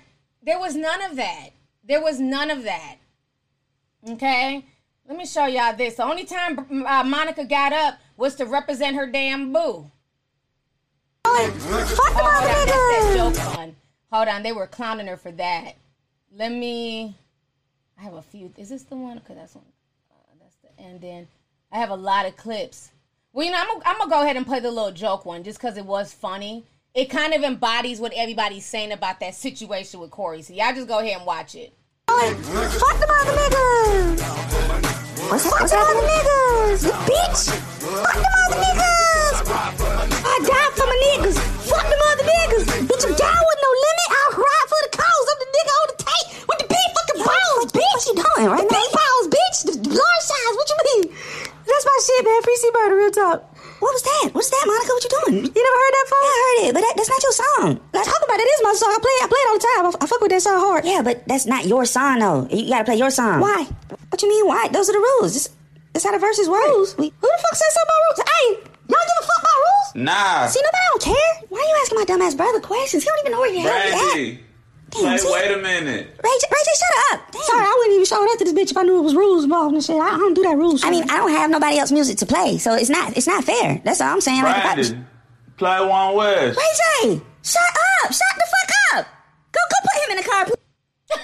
There was none of that. There was none of that. Okay? Let me show y'all this. The only time uh, Monica got up was to represent her damn boo. Fuck the oh, that, that's that niggas. joke one. Hold on, they were clowning her for that. Let me. I have a few. Is this the one? Okay, that's one. Uh, that's the. And then I have a lot of clips. Well, you know, I'm gonna, I'm gonna go ahead and play the little joke one just because it was funny. It kind of embodies what everybody's saying about that situation with Corey. So y'all just go ahead and watch it. Fuck the mother niggas. What's Fuck the mother niggas, you bitch. Fuck the mother niggas. I died for my niggas. Fuck the mother niggas. Bitch, I'm down with no limit. I'll ride for the cause. I'm the nigga on the tape with the big fucking balls, bitch. What you doing right the now? The big balls, bitch. The large size. What you mean? That's my shit, man. Free C-Murder, real talk. What was that? What's that, Monica? What you doing? You never heard that before? Yeah, I heard it, but that, that's not your song. Let's talk about it. It is my song. I play, I play it all the time. I, I fuck with that song hard. Yeah, but that's not your song, though. You gotta play your song. Why? What you mean, why? Those are the rules. This, that's how the verses work. Rules? We, who the fuck said something about rules? Hey, y'all give a fuck about rules? Nah. See, nobody don't care. Why are you asking my dumbass brother questions? He don't even know where the hell he at. Damn, play, wait a minute. Ray J, Ray J, shut up. Damn. Sorry, I wouldn't even show up to this bitch if I knew it was rules involved and shit. I, I don't do that rules shit. I mean, I don't have nobody else music to play, so it's not it's not fair. That's all I'm saying. Brandon, like, I, play One West. Ray J, shut up. Shut the fuck up. Go go put him in the car, please.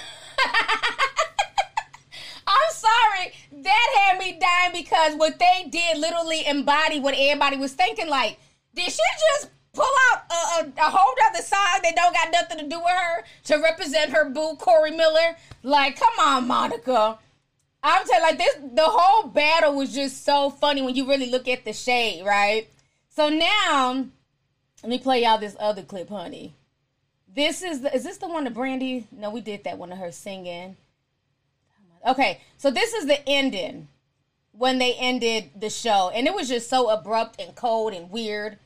I'm sorry. That had me dying because what they did literally embodied what everybody was thinking. Like, did she just pull out a, a, a whole other song that don't got nothing to do with her to represent her boo, Corey Miller? Like, come on, Monica. I'm telling you, like, this, the whole battle was just so funny when you really look at the shade, right? So now, let me play y'all this other clip, honey. This is, the, is this the one that Brandy? No, we did that one of her singing. Okay, so this is the ending when they ended the show. And it was just so abrupt and cold and weird.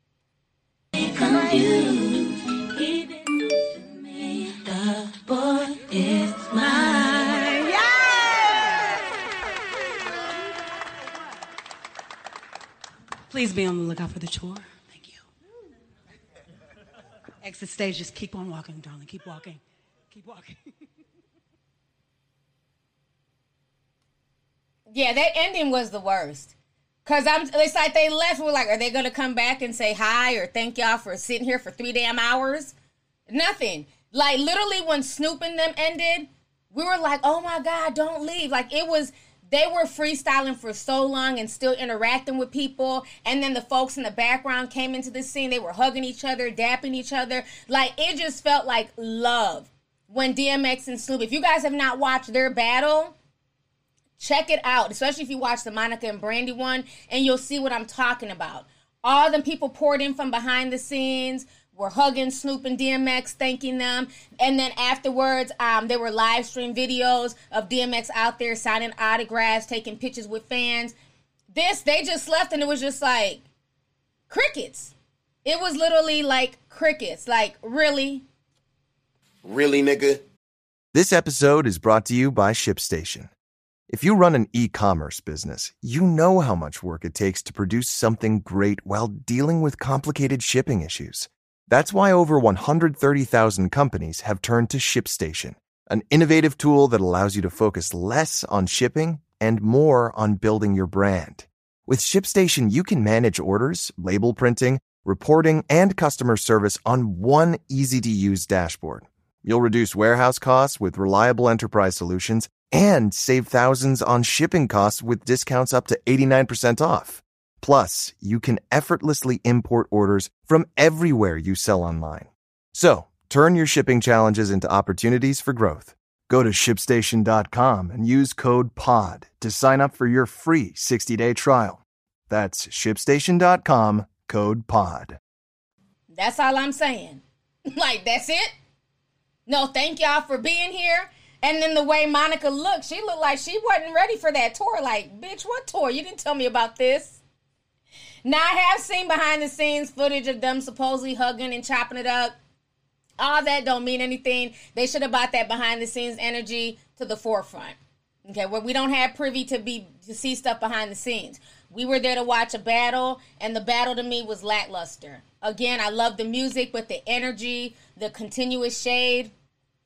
Please be on the lookout for the tour. Thank you. Exit stage, just keep on walking, darling. Keep walking. Keep walking. Yeah, that ending was the worst. Cause I'm, it's like they left. We're like, are they gonna come back and say hi or thank y'all for sitting here for three damn hours? Nothing. Like literally, when Snoop and them ended, we were like, oh my God, don't leave. Like it was, they were freestyling for so long and still interacting with people. And then the folks in the background came into the scene. They were hugging each other, dapping each other. Like it just felt like love when D M X and Snoop. If you guys have not watched their battle, check it out, especially if you watch the Monica and Brandy one, and you'll see what I'm talking about. All the people poured in from behind the scenes, were hugging Snoop and D M X, thanking them. And then afterwards, um, there were live stream videos of D M X out there signing autographs, taking pictures with fans. This, they just left, and it was just like crickets. It was literally like crickets. Like, really? Really, nigga? This episode is brought to you by ShipStation. If you run an e-commerce business, you know how much work it takes to produce something great while dealing with complicated shipping issues. That's why over one hundred thirty thousand companies have turned to ShipStation, an innovative tool that allows you to focus less on shipping and more on building your brand. With ShipStation, you can manage orders, label printing, reporting, and customer service on one easy-to-use dashboard. You'll reduce warehouse costs with reliable enterprise solutions and save thousands on shipping costs with discounts up to eighty-nine percent off. Plus, you can effortlessly import orders from everywhere you sell online. So, turn your shipping challenges into opportunities for growth. Go to ship station dot com and use code P O D to sign up for your free sixty-day trial. That's ship station dot com, code P O D. That's all I'm saying. Like, that's it? No, thank y'all for being here. And then the way Monica looked, she looked like she wasn't ready for that tour. Like, bitch, what tour? You didn't tell me about this. Now, I have seen behind the scenes footage of them supposedly hugging and chopping it up. All that don't mean anything. They should have brought that behind the scenes energy to the forefront. Okay, where we don't have privy to be to see stuff behind the scenes. We were there to watch a battle, and the battle to me was lackluster. Again, I love the music, but the energy, the continuous shade,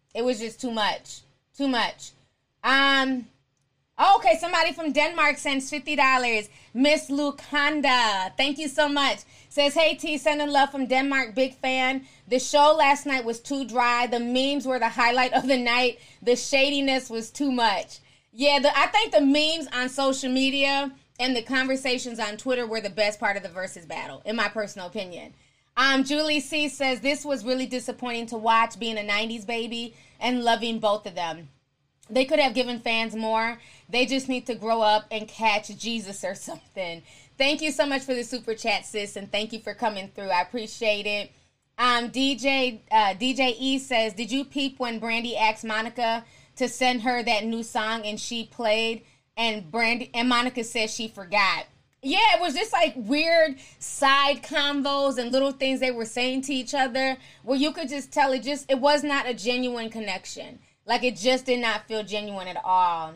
It was just too much. Too much. Um, oh, okay, somebody from Denmark sends fifty dollars. Miss Lukanda, thank you so much. Says, hey, T, sending love from Denmark, big fan. The show last night was too dry. The memes were the highlight of the night. The shadiness was too much. Yeah, the, I think the memes on social media and the conversations on Twitter were the best part of the versus battle, in my personal opinion. Um, Julie C says, this was really disappointing to watch, being a nineties baby and loving both of them. They could have given fans more. They just need to grow up and catch Jesus or something. Thank you so much for the super chat, sis, and thank you for coming through. I appreciate it. Um, D J uh, D J E says, did you peep when Brandy asked Monica to send her that new song and she played and Brandy and Monica said she forgot? Yeah, it was just like weird side convos and little things they were saying to each other where you could just tell it just it was not a genuine connection. Like, it just did not feel genuine at all.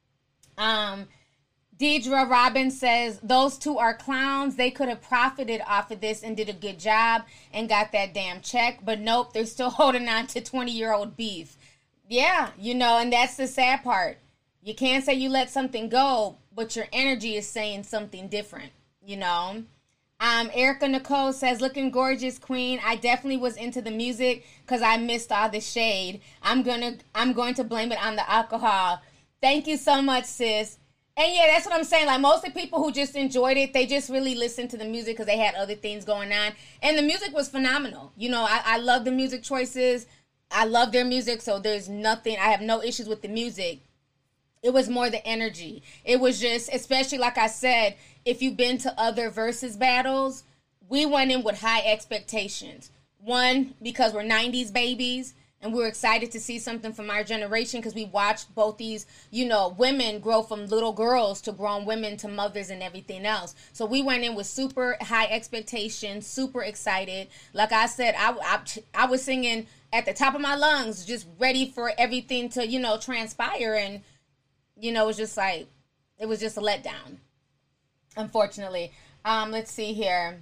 Um, Deidre Robbins says, those two are clowns. They could have profited off of this and did a good job and got that damn check. But nope, they're still holding on to twenty-year-old beef. Yeah, you know, and that's the sad part. You can't say you let something go, but your energy is saying something different, you know. Um, Erica Nicole says, looking gorgeous, queen. I definitely was into the music because I missed all the shade. I'm gonna, I'm going to blame it on the alcohol. Thank you so much, sis. And yeah, that's what I'm saying. Like, most of the people who just enjoyed it, they just really listened to the music because they had other things going on. And the music was phenomenal. You know, I, I love the music choices. I love their music, so there's nothing, I have no issues with the music. It was more the energy. It was just, especially like I said, if you've been to other versus battles, we went in with high expectations. One, because we're nineties babies, and we were excited to see something from our generation because we watched both these, you know, women grow from little girls to grown women to mothers and everything else. So we went in with super high expectations, super excited. Like I said, I, I, I was singing at the top of my lungs, just ready for everything to, you know, transpire. And, you know, it was just like, it was just a letdown, unfortunately. Um, let's see here.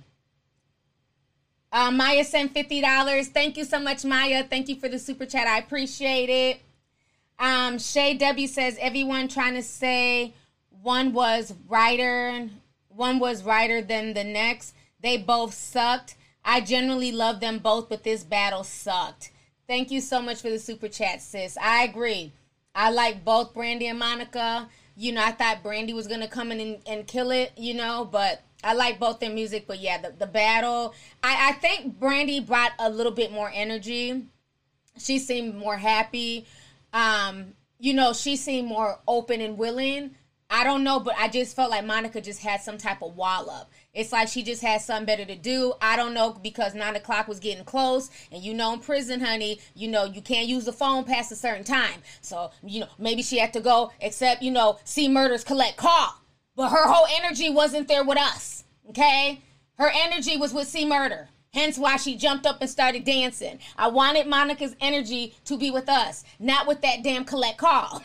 Uh, Maya sent fifty dollars. Thank you so much, Maya. Thank you for the super chat. I appreciate it. Um, Shay W says, everyone trying to say one was righter, one was righter than the next. They both sucked. I generally love them both, but this battle sucked. Thank you so much for the super chat, sis. I agree. I like both Brandy and Monica. You know, I thought Brandy was going to come in and, and kill it, you know, but I like both their music. But yeah, the, the battle, I, I think Brandy brought a little bit more energy. She seemed more happy. Um, you know, she seemed more open and willing. I don't know, but I just felt like Monica just had some type of wall up. It's like she just had something better to do. I don't know, because nine o'clock was getting close. And you know, in prison, honey, you know, you can't use the phone past a certain time. So, you know, maybe she had to go, except, you know, see murders collect call. But her whole energy wasn't there with us, okay? Her energy was with C Murder. Hence why she jumped up and started dancing. I wanted Monica's energy to be with us, not with that damn collect call.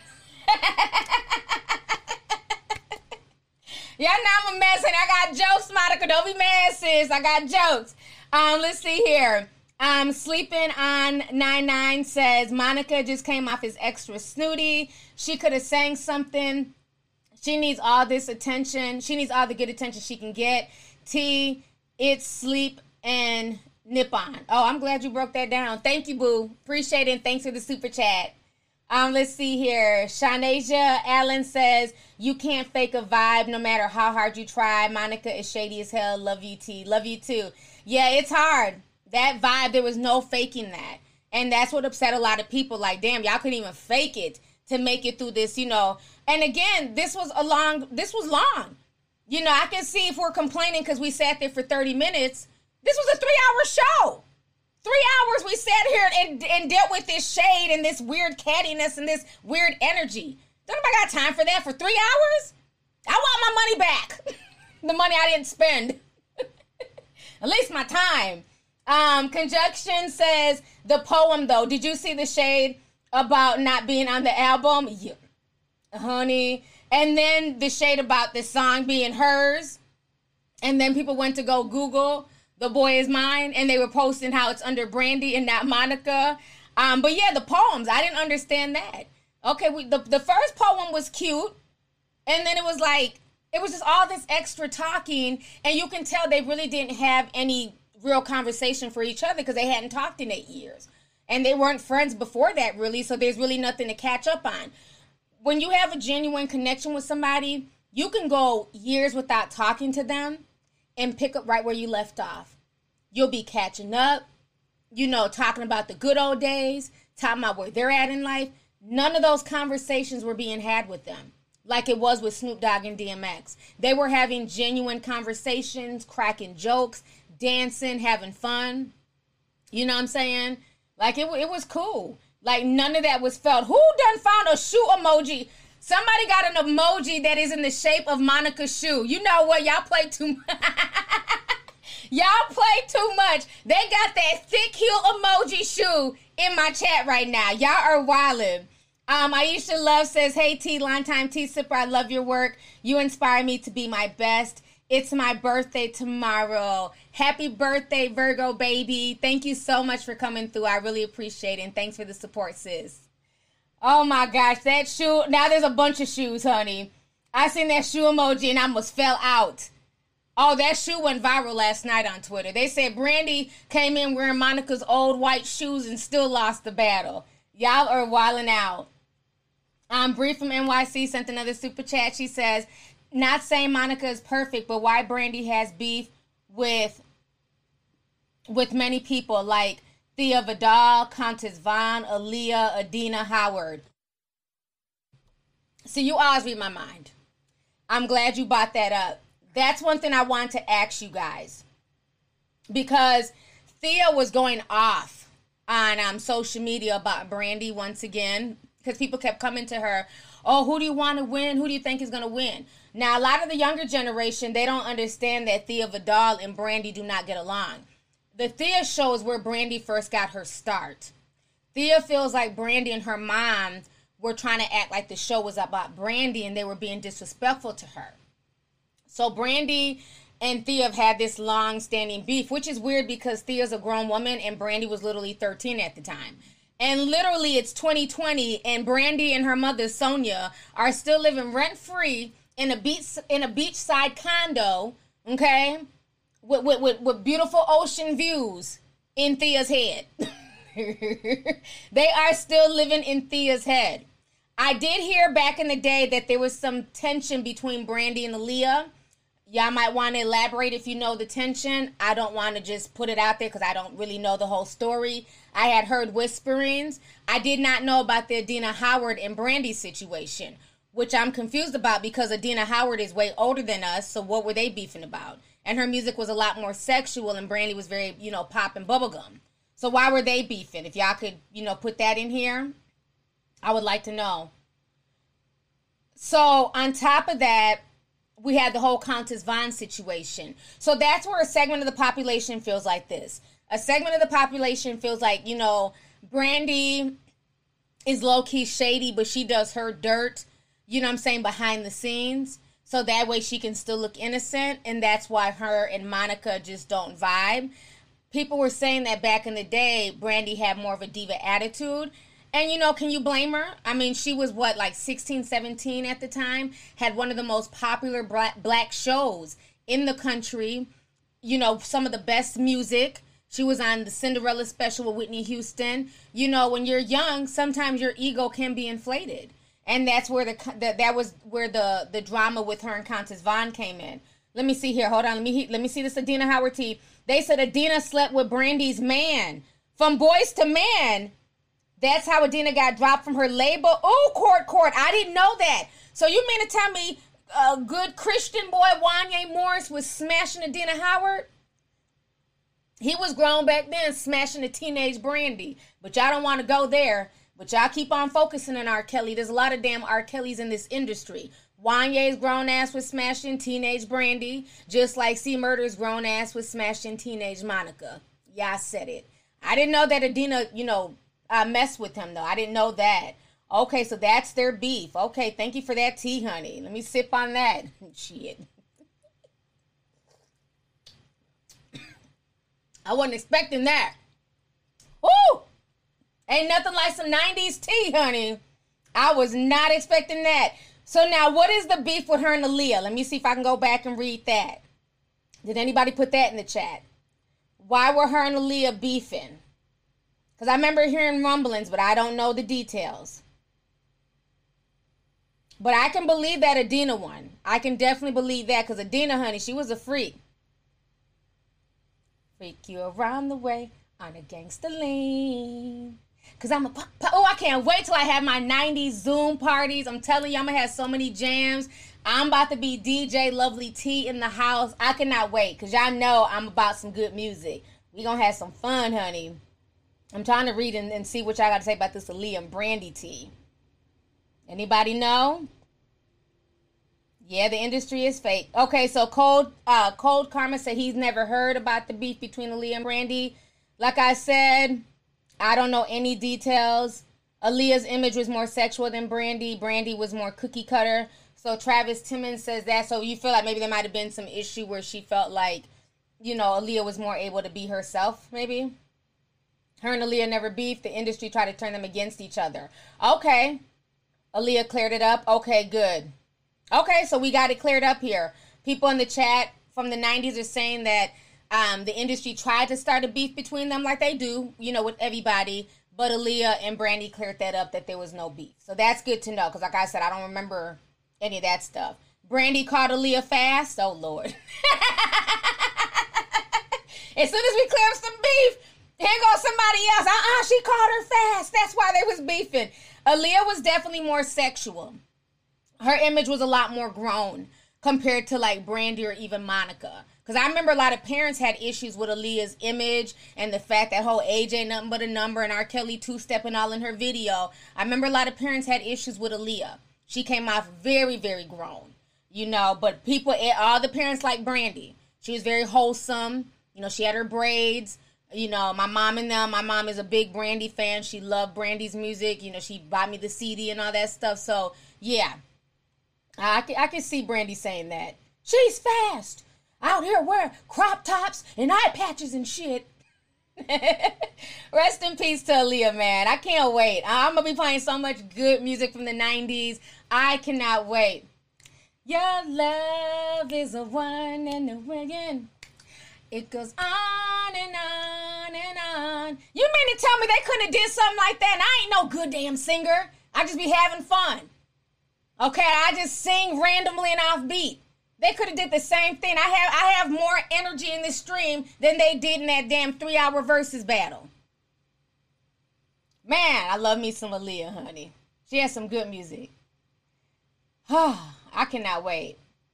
Yeah, now I'm a mess, and I got jokes, Monica. Don't be mad, sis. I got jokes. Um, let's see here. Um, Sleeping on nine nine says, Monica just came off as extra snooty. She could have sang something. She needs all this attention. She needs all the good attention she can get. T, it's sleep and nip on. Oh, I'm glad you broke that down. Thank you, boo. Appreciate it, and thanks for the super chat. Um, let's see here. Shanasia Allen says, you can't fake a vibe no matter how hard you try. Monica is shady as hell. Love you, T. Love you, too. Yeah, it's hard. That vibe, there was no faking that. And that's what upset a lot of people. Like, damn, y'all couldn't even fake it to make it through this, you know. And again, this was a long, this was long. You know, I can see if we're complaining because we sat there for thirty minutes. This was a three-hour show. Three hours we sat here and, and dealt with this shade and this weird cattiness and this weird energy. Don't nobody got time for that for three hours? I want my money back. The money I didn't spend. At least my time. Um, Conjunction says, the poem, though. Did you see the shade about not being on the album? Yeah. Honey. And then the shade about the song being hers. And then people went to go Google The Boy Is Mine, and they were posting how it's under Brandy and not Monica. Um, but yeah, the poems, I didn't understand that. Okay, we, the, the first poem was cute, and then it was like, it was just all this extra talking, and you can tell they really didn't have any real conversation for each other because they hadn't talked in eight years. And they weren't friends before that, really, so there's really nothing to catch up on. When you have a genuine connection with somebody, you can go years without talking to them and pick up right where you left off. You'll be catching up, you know, talking about the good old days, talking about where they're at in life. None of those conversations were being had with them like it was with Snoop Dogg and D M X. They were having genuine conversations, cracking jokes, dancing, having fun. You know what I'm saying? Like, it, it was cool. Like, none of that was felt. Who done found a shoe emoji? Somebody got an emoji that is in the shape of Monica's shoe. You know what? Y'all play too much. Y'all play too much. They got that thick heel emoji shoe in my chat right now. Y'all are wildin'. Um, Aisha Love says, hey, T, long time Tea Sipper. I love your work. You inspire me to be my best. It's my birthday tomorrow. Happy birthday, Virgo baby. Thank you so much for coming through. I really appreciate it. And thanks for the support, sis. Oh, my gosh. That shoe. Now there's a bunch of shoes, honey. I seen that shoe emoji and I almost fell out. Oh, that shoe went viral last night on Twitter. They said Brandy came in wearing Monica's old white shoes and still lost the battle. Y'all are wilding out. Um, Bree from N Y C sent another super chat. She says, not saying Monica is perfect, but why Brandy has beef with with many people like Thea Vidal, Countess Vaughn, Aaliyah, Adina Howard. See, you always read my mind. I'm glad you brought that up. That's one thing I wanted to ask you guys. Because Thea was going off on um, social media about Brandy once again. Because people kept coming to her, oh, who do you want to win? Who do you think is going to win? Now, a lot of the younger generation, they don't understand that Thea Vidal and Brandy do not get along. The Thea show is where Brandy first got her start. Thea feels like Brandy and her mom were trying to act like the show was about Brandy and they were being disrespectful to her. So Brandy and Thea have had this long-standing beef, which is weird because Thea's a grown woman and Brandy was literally thirteen at the time. And literally it's twenty twenty and Brandy and her mother Sonia are still living rent-free in a beach in a beachside condo, okay, with, with, with, with beautiful ocean views in Thea's head. They are still living in Thea's head. I did hear back in the day that there was some tension between Brandy and Aaliyah. Y'all might want to elaborate if you know the tension. I don't want to just put it out there because I don't really know the whole story. I had heard whisperings. I did not know about the Adina Howard and Brandy situation, which I'm confused about because Adina Howard is way older than us, so what were they beefing about? And her music was a lot more sexual and Brandy was very, you know, pop and bubblegum. So why were they beefing? If y'all could, you know, put that in here, I would like to know. So on top of that, we had the whole Countess Vaughn situation. So that's where a segment of the population feels like this. A segment of the population feels like, you know, Brandy is low-key shady, but she does her dirt, you know what I'm saying, behind the scenes. So that way she can still look innocent, and that's why her and Monica just don't vibe. People were saying that back in the day, Brandy had more of a diva attitude. And, you know, can you blame her? I mean, she was, what, like sixteen, seventeen at the time? Had one of the most popular black, black shows in the country. You know, some of the best music. She was on the Cinderella special with Whitney Houston. You know, when you're young, sometimes your ego can be inflated. And that's where the, the that was where the, the drama with her and Countess Vaughn came in. Let me see here. Hold on. Let me let me see this Adina Howard tea. They said Adina slept with Brandy's man. From Boys to Man. That's how Adina got dropped from her label. Oh, court, court. I didn't know that. So you mean to tell me a good Christian boy, Wanye Morris, was smashing Adina Howard? He was grown back then, smashing a teenage Brandy. But y'all don't want to go there. But y'all keep on focusing on R. Kelly. There's a lot of damn R. Kellys in this industry. Wanye's grown ass was smashing teenage Brandy, just like C. Murder's grown ass was smashing teenage Monica. Y'all said it. I didn't know that Adina, you know, uh, messed with him, though. I didn't know that. Okay, so that's their beef. Okay, thank you for that tea, honey. Let me sip on that. Shit. I wasn't expecting that. Woo! Ain't nothing like some nineties tea, honey. I was not expecting that. So now, what is the beef with her and Aaliyah? Let me see if I can go back and read that. Did anybody put that in the chat? Why were her and Aaliyah beefing? Because I remember hearing rumblings, but I don't know the details. But I can believe that Adina won. I can definitely believe that because Adina, honey, she was a freak. Freak you around the way on a gangster lane. Because I'm a... Oh, I can't wait till I have my nineties Zoom parties. I'm telling you, I'm going to have so many jams. I'm about to be D J Lovely T in the house. I cannot wait because y'all know I'm about some good music. We going to have some fun, honey. I'm trying to read and, and see what y'all got to say about this Aaliyah and Brandy tea. Anybody know? Yeah, the industry is fake. Okay, so Cold uh, Cold Karma said he's never heard about the beef between Aaliyah and Brandy. Like I said, I don't know any details. Aaliyah's image was more sexual than Brandy. Brandy was more cookie cutter. So Travis Timmons says that. So you feel like maybe there might have been some issue where she felt like, you know, Aaliyah was more able to be herself, maybe? Her and Aaliyah never beefed. The industry tried to turn them against each other. Okay. Aaliyah cleared it up. Okay, good. Okay, so we got it cleared up here. People in the chat from the nineties are saying that um, the industry tried to start a beef between them like they do, you know, with everybody. But Aaliyah and Brandy cleared that up, that there was no beef. So that's good to know because, like I said, I don't remember any of that stuff. Brandy called Aaliyah fast. Oh, Lord. As soon as we clear up some beef, here goes somebody else. Uh-uh, she called her fast. That's why they was beefing. Aaliyah was definitely more sexual. Her image was a lot more grown compared to like Brandy or even Monica. Because I remember a lot of parents had issues with Aaliyah's image and the fact that whole age ain't nothing but a number and R. Kelly two-stepping all in her video. I remember a lot of parents had issues with Aaliyah. She came off very, very grown, you know, but people, all the parents like Brandy. She was very wholesome. You know, she had her braids. You know, my mom and them, my mom is a big Brandy fan. She loved Brandy's music. You know, she bought me the C D and all that stuff. So, yeah, I can, I can see Brandy saying that. She's fast. Out here wearing crop tops and eye patches and shit. Rest in peace to Aaliyah, man. I can't wait. I'm going to be playing so much good music from the nineties. I cannot wait. Your love is a one and a million. It goes on and on and on. You mean to tell me they couldn't have did something like that? And I ain't no good damn singer. I just be having fun. Okay, I just sing randomly and off beat. They could have did the same thing. I have I have more energy in this stream than they did in that damn three-hour versus battle. Man, I love me some Aaliyah, honey. She has some good music. Oh, I cannot wait.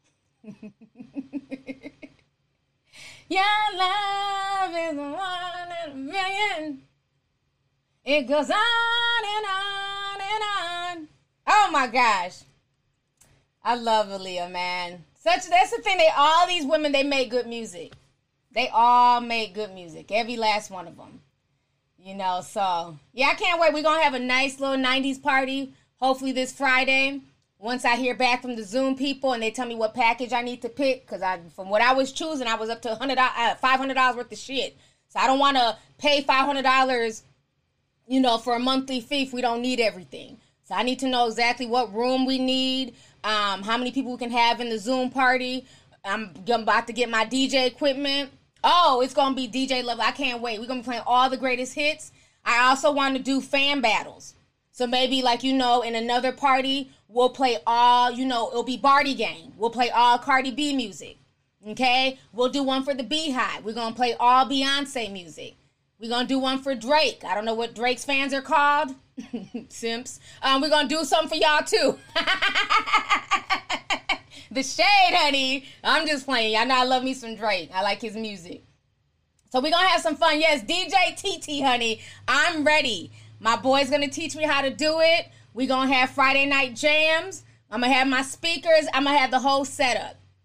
Your love is one in a million. It goes on and on and on. Oh my gosh. I love Aaliyah, man. Such that's the thing. They all these women, they make good music. They all make good music. Every last one of them. You know, so yeah, I can't wait. We're gonna have a nice little nineties party, hopefully this Friday. Once I hear back from the Zoom people and they tell me what package I need to pick, because I, from what I was choosing, I was up to one hundred dollars, uh, five hundred dollars worth of shit. So I don't want to pay five hundred dollars, you know, for a monthly fee if we don't need everything. So I need to know exactly what room we need, um, how many people we can have in the Zoom party. I'm about to get my D J equipment. Oh, it's going to be D J level. I can't wait. We're going to be playing all the greatest hits. I also want to do fan battles. So maybe, like, you know, in another party, we'll play all, you know, it'll be Barty Gang. We'll play all Cardi B music, okay? We'll do one for the Beehive. We're going to play all Beyonce music. We're going to do one for Drake. I don't know what Drake's fans are called. Simps. Um, we're going to do something for y'all, too. The shade, honey. I'm just playing. Y'all know I love me some Drake. I like his music. So we're going to have some fun. Yes, D J T T, honey. I'm ready. My boy's going to teach me how to do it. We're going to have Friday night jams. I'm going to have my speakers. I'm going to have the whole setup.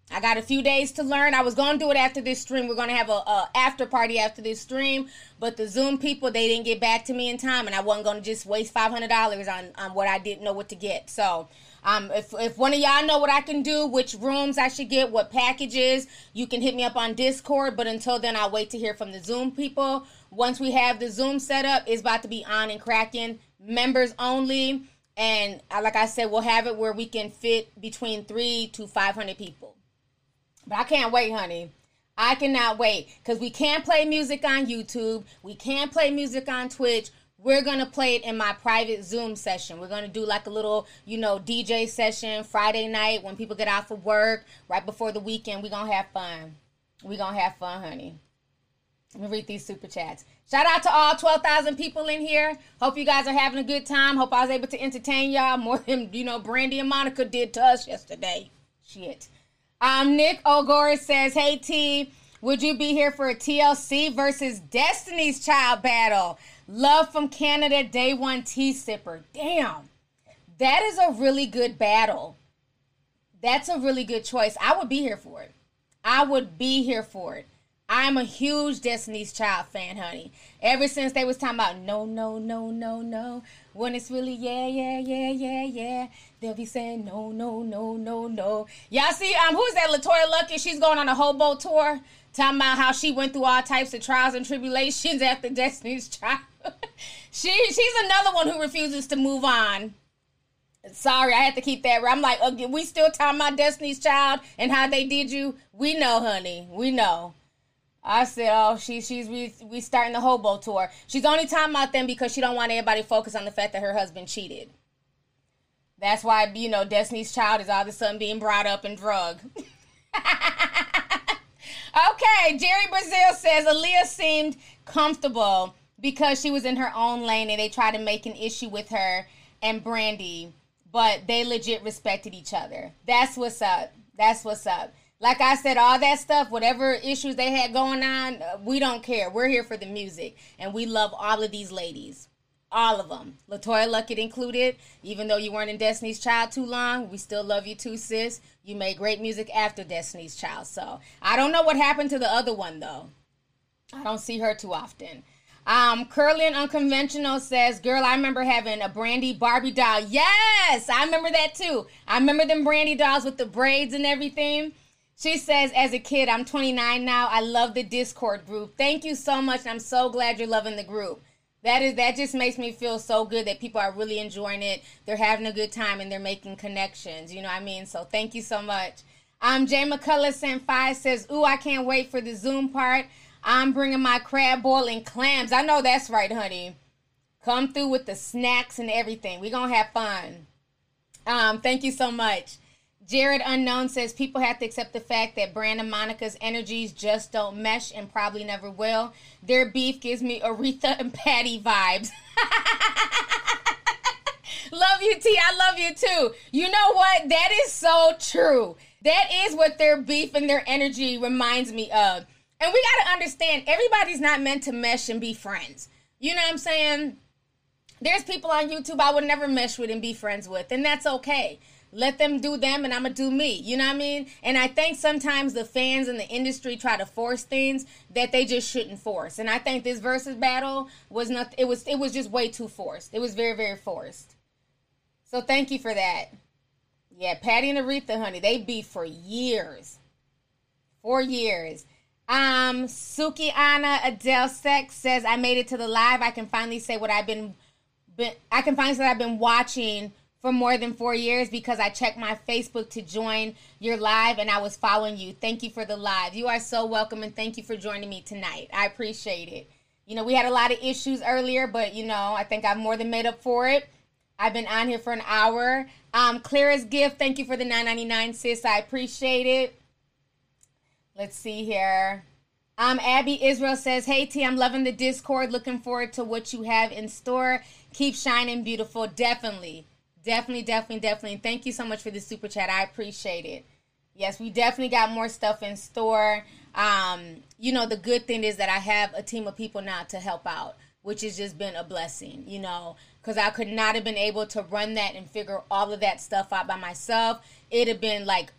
I got a few days to learn. I was going to do it after this stream. We're going to have a, a after party after this stream. But the Zoom people, they didn't get back to me in time. And I wasn't going to just waste five hundred dollars on, on what I didn't know what to get. So um, if, if one of y'all know what I can do, which rooms I should get, what packages, you can hit me up on Discord. But until then, I'll wait to hear from the Zoom people. Once we have the Zoom set up, it's about to be on and cracking. Members only. And uh, like I said, we'll have it where we can fit between three to five hundred people. But I can't wait, honey. I cannot wait because we can't play music on YouTube. We can't play music on Twitch. We're going to play it in my private Zoom session. We're going to do like a little, you know, D J session Friday night when people get off of work, right before the weekend. We're going to have fun. We're going to have fun, honey. Let me read these super chats. Shout out to all twelve thousand people in here. Hope you guys are having a good time. Hope I was able to entertain y'all more than, you know, Brandy and Monica did to us yesterday. Shit. Um, Nick O'Gore says, hey, T, would you be here for a T L C versus Destiny's Child battle? Love from Canada, day one tea sipper. Damn. That is a really good battle. That's a really good choice. I would be here for it. I would be here for it. I'm a huge Destiny's Child fan, honey. Ever since they was talking about no, no, no, no, no. When it's really yeah, yeah, yeah, yeah, yeah. They'll be saying no, no, no, no, no. Y'all see, um, who's that? LaToya Luckett. She's going on a hobo tour. Talking about how she went through all types of trials and tribulations after Destiny's Child. she She's another one who refuses to move on. Sorry, I had to keep that. I'm like, okay, we still talking about Destiny's Child and how they did you? We know, honey. We know. I said, oh, she, she's we, we starting the hobo tour. She's only talking about them because she don't want everybody to focus on the fact that her husband cheated. That's why, you know, Destiny's Child is all of a sudden being brought up and drug. Okay, Jerry Brazil says Aaliyah seemed comfortable because she was in her own lane and they tried to make an issue with her and Brandy, but they legit respected each other. That's what's up. That's what's up. Like I said, all that stuff, whatever issues they had going on, we don't care. We're here for the music, and we love all of these ladies. All of them. LaToya Luckett included. Even though you weren't in Destiny's Child too long, we still love you too, sis. You made great music after Destiny's Child. So, I don't know what happened to the other one, though. I don't see her too often. Um, Curly and Unconventional says, girl, I remember having a Brandy Barbie doll. Yes! I remember that, too. I remember them Brandy dolls with the braids and everything. She says, as a kid, I'm twenty-nine now. I love the Discord group. Thank you so much. I'm so glad you're loving the group. That is that just makes me feel so good that people are really enjoying it. They're having a good time and they're making connections. You know what I mean? So thank you so much. Um, Jay McCullough sent five says, ooh, I can't wait for the Zoom part. I'm bringing my crab boiling clams. I know that's right, honey. Come through with the snacks and everything. We're going to have fun. Um, thank you so much. Jared Unknown says people have to accept the fact that Brand and Monica's energies just don't mesh and probably never will. Their beef gives me Aretha and Patty vibes. Love you, T. I love you, too. You know what? That is so true. That is what their beef and their energy reminds me of. And we got to understand, everybody's not meant to mesh and be friends. You know what I'm saying? There's people on YouTube I would never mesh with and be friends with, and that's okay. Let them do them and I'm going to do me. You know what I mean? And I think sometimes the fans in the industry try to force things that they just shouldn't force. And I think this versus battle was not, it was, it was just way too forced. It was very, very forced. So thank you for that. Yeah, Patty and Aretha, honey, they beef for years. Four years. Um, Suki Anna Adele Sex says, I made it to the live. I can finally say what I've been, been I can finally say I've been watching for more than four years because I checked my Facebook to join your live and I was following you. Thank you for the live. You are so welcome and thank you for joining me tonight. I appreciate it. You know, we had a lot of issues earlier, but, you know, I think I've more than made up for it. I've been on here for an hour. Um, Clara's gift, thank you for the nine ninety-nine, sis. I appreciate it. Let's see here. Um, Abby Israel says, hey, T, I'm loving the Discord. Looking forward to what you have in store. Keep shining beautiful. Definitely. Definitely, definitely, definitely. Thank you so much for the super chat. I appreciate it. Yes, we definitely got more stuff in store. Um, you know, the good thing is that I have a team of people now to help out, which has just been a blessing, you know, because I could not have been able to run that and figure all of that stuff out by myself. It'd have been like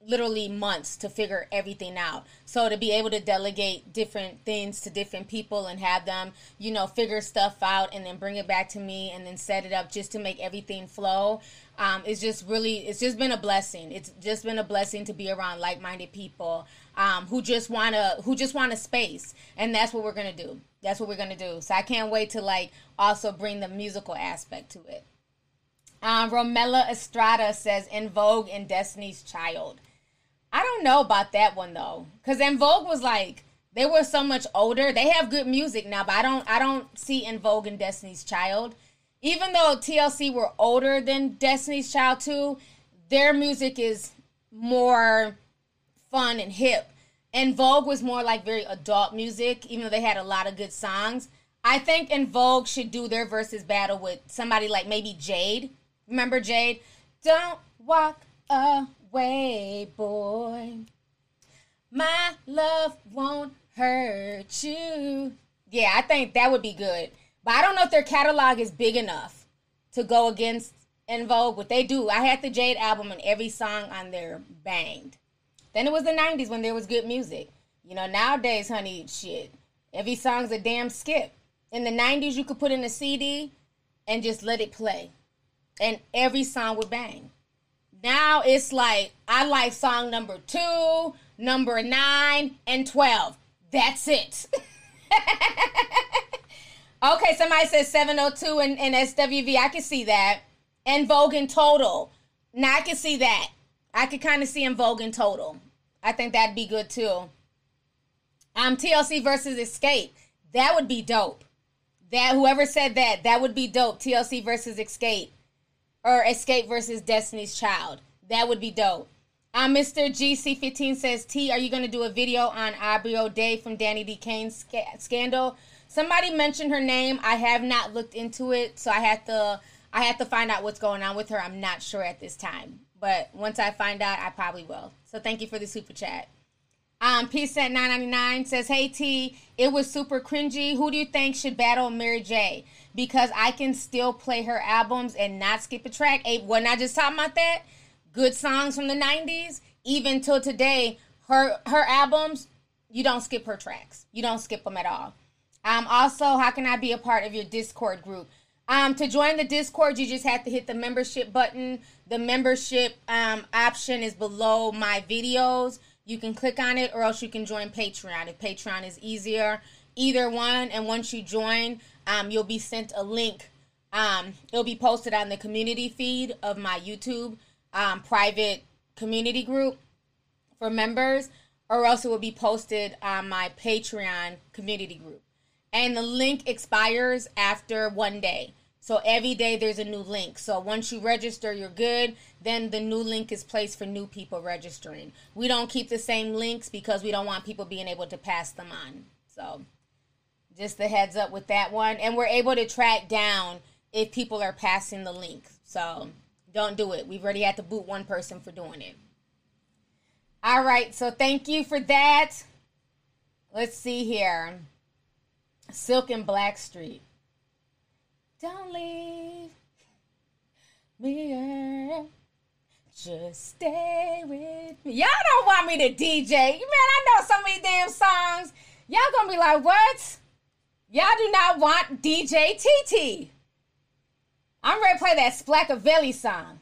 literally months to figure everything out. So to be able to delegate different things to different people and have them, you know, figure stuff out and then bring it back to me and then set it up just to make everything flow, um, it's just really, it's just been a blessing. It's just been a blessing to be around like-minded people um, who just want to, who just want a space. And that's what we're going to do. That's what we're going to do. So I can't wait to, like, also bring the musical aspect to it. Um, Romella Estrada says, En Vogue and Destiny's Child. I don't know about that one though, because En Vogue was like, they were so much older. They have good music now, but I don't I don't see En Vogue and Destiny's Child. Even though T L C were older than Destiny's Child too, their music is more fun and hip. En Vogue was more like very adult music, even though they had a lot of good songs. I think En Vogue should do their versus battle with somebody like maybe Jade. Remember Jade? Don't walk away, boy. My love won't hurt you. Yeah, I think that would be good. But I don't know if their catalog is big enough to go against En Vogue. What they do, I had the Jade album and every song on there banged. Then it was the nineties when there was good music. You know, nowadays, honey, shit, every song's a damn skip. In the nineties, you could put in a C D and just let it play. And every song would bang. Now it's like, I like song number two, number nine, and twelve. That's it. Okay, somebody says seven oh two and, and S W V. I can see that. En Vogue in Total. Now I can see that. I could kind of see En Vogue in Total. I think that'd be good too. Um, T L C versus Escape. That would be dope. That whoever said that, that would be dope. T L C versus Escape. Or Escape versus Destiny's Child. That would be dope. Um, Mister G C fifteen says, T, are you going to do a video on Aubrey O'Day from Danny D. Kane's sc- scandal? Somebody mentioned her name. I have not looked into it, so I have to I have to find out what's going on with her. I'm not sure at this time. But once I find out, I probably will. So thank you for the super chat. Um, Peace at nine ninety-nine says, hey, T, it was super cringy. Who do you think should battle Mary J? Because I can still play her albums and not skip a track. Hey, wasn't I just talking about that? Good songs from the nineties. Even till today, her her albums, you don't skip her tracks. You don't skip them at all. Um, also, how can I be a part of your Discord group? Um, to join the Discord, you just have to hit the membership button. The membership um, option is below my videos. You can click on it, or else you can join Patreon if Patreon is easier. Either one, and once you join, um, you'll be sent a link. Um, it'll be posted on the community feed of my YouTube um, private community group for members, or else it will be posted on my Patreon community group. And the link expires after one day. So every day there's a new link. So once you register, you're good. Then the new link is placed for new people registering. We don't keep the same links because we don't want people being able to pass them on. So just a heads up with that one. And we're able to track down if people are passing the link. So don't do it. We've already had to boot one person for doing it. All right. So thank you for that. Let's see here. Silk and Blackstreet. Don't leave me, girl. Just stay with me. Y'all don't want me to D J. Man, I know so many damn songs. Y'all gonna be like, what? Y'all do not want D J T T. I'm ready to play that Splackavelli song.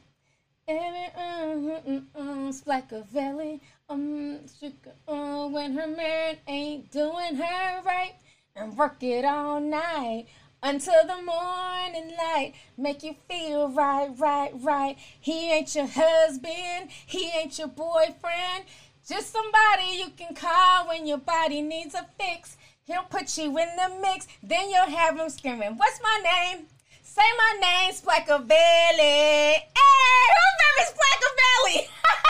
Splackavelli. Um, um, when her man ain't doing her right, and work it all night until the morning light. Make you feel right, right, right. He ain't your husband. He ain't your boyfriend. Just somebody you can call when your body needs a fix. He'll put you in the mix. Then you'll have him screaming, what's my name? Say my name, Splackavelli. Hey, who remembers Splackavelli?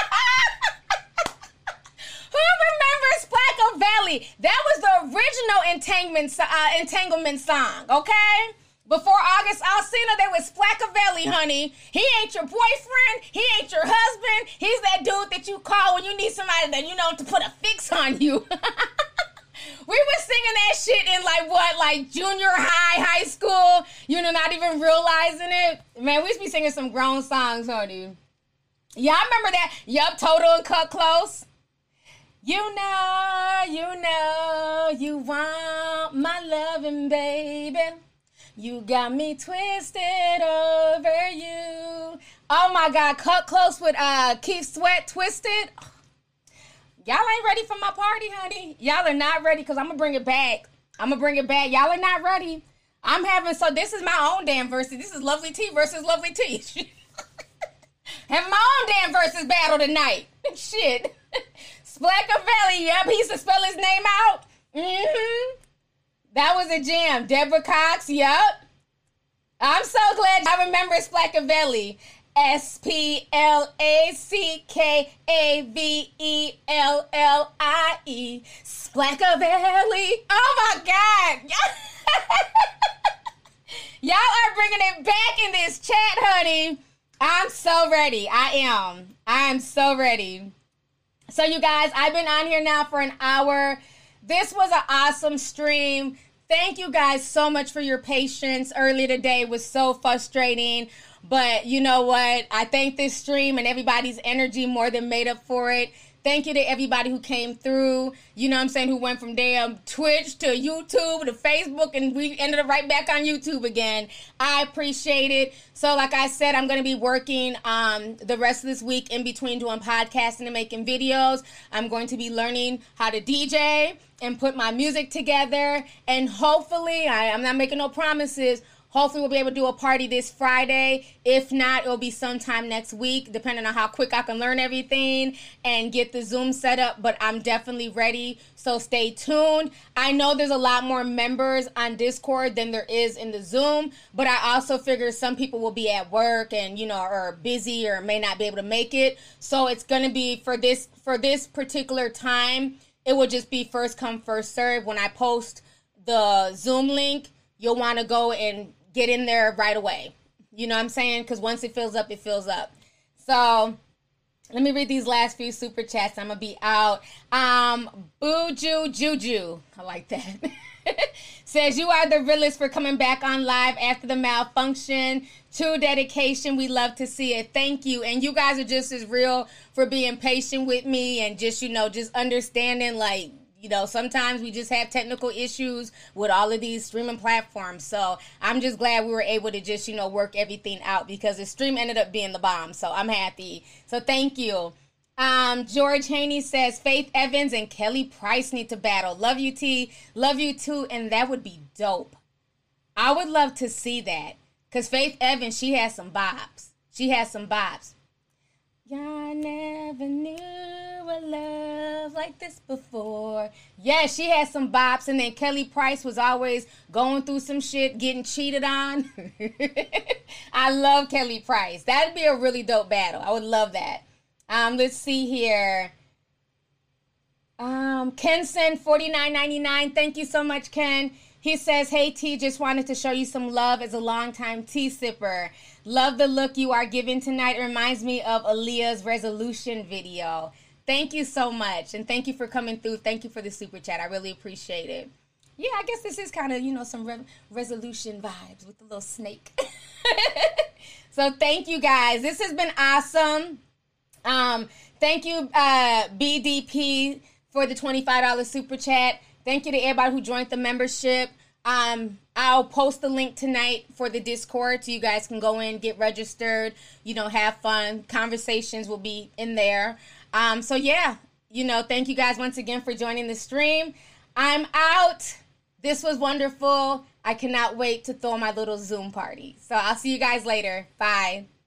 Who remembers Splackavelli? That was the original entanglement, uh, entanglement song, okay? Before August Alsina, they was Splackavelli, honey. He ain't your boyfriend. He ain't your husband. He's that dude that you call when you need somebody that, you know, to put a fix on you. We were singing that shit in, like, what, like, junior high, high school, you know, not even realizing it. Man, we used to be singing some grown songs, honey. Y'all remember that? Yup, Total and Cut Close. You know, you know, you want my loving, baby. You got me twisted over you. Oh my God, Cut Close with uh, Keith Sweat, Twisted. Y'all ain't ready for my party, honey. Y'all are not ready because I'm going to bring it back. I'm going to bring it back. Y'all are not ready. I'm having, so this is my own damn versus. This is Lovely T versus Lovely T. Having my own damn versus battle tonight. Shit. Splackavelli, yep, he used to spell his name out. Mm-hmm. That was a jam. Deborah Cox, yep. I'm so glad I remember Splackavelli. S P L A C K A V E L L I E. Splackavelli. Oh my God. Y'all are bringing it back in this chat, honey. I'm so ready. I am. I am so ready. So you guys, I've been on here now for an hour. This was an awesome stream. Thank you guys so much for your patience. Earlier today was so frustrating. But you know what? I thank this stream and everybody's energy more than made up for it. Thank you to everybody who came through, you know what I'm saying, who went from damn Twitch to YouTube to Facebook, and we ended up right back on YouTube again. I appreciate it. So like I said, I'm going to be working um, the rest of this week in between doing podcasting and making videos. I'm going to be learning how to D J and put my music together. And hopefully, I, I'm not making no promises, hopefully we'll be able to do a party this Friday. If not, it'll be sometime next week, depending on how quick I can learn everything and get the Zoom set up. But I'm definitely ready, so stay tuned. I know there's a lot more members on Discord than there is in the Zoom, but I also figure some people will be at work and, you know, are busy or may not be able to make it. So it's going to be for this, for this particular time, it will just be first come, first serve. When I post the Zoom link, you'll want to go and get in there right away. You know what I'm saying? Because once it fills up, it fills up. So let me read these last few super chats. I'm going to be out. Um, Booju Juju. I like that. Says, you are the realest for coming back on live after the malfunction. True dedication. We love to see it. Thank you. And you guys are just as real for being patient with me and just, you know, just understanding, like, you know, sometimes we just have technical issues with all of these streaming platforms. So I'm just glad we were able to just, you know, work everything out because the stream ended up being the bomb. So I'm happy. So thank you. Um, George Haney says, Faith Evans and Kelly Price need to battle. Love you, T. Love you, too. And that would be dope. I would love to see that. Because Faith Evans, she has some bops. She has some bops. Y'all never knew a love like this before. Yeah, she had some bops. And then Kelly Price was always going through some shit, getting cheated on. I love Kelly Price. That'd be a really dope battle. I would love that. Um, let's see here. Um, Kenson forty-nine ninety-nine. Thank you so much, Ken. He says, hey, T, just wanted to show you some love as a longtime tea sipper. Love the look you are giving tonight. It reminds me of Aaliyah's resolution video. Thank you so much. And thank you for coming through. Thank you for the super chat. I really appreciate it. Yeah, I guess this is kind of, you know, some re- resolution vibes with the little snake. So thank you, guys. This has been awesome. Um, thank you, uh, B D P, for the twenty-five dollars super chat. Thank you to everybody who joined the membership. Um, I'll post the link tonight for the Discord so you guys can go in, get registered, you know, have fun. Conversations will be in there. Um, so, yeah, you know, thank you guys once again for joining the stream. I'm out. This was wonderful. I cannot wait to throw my little Zoom party. So I'll see you guys later. Bye.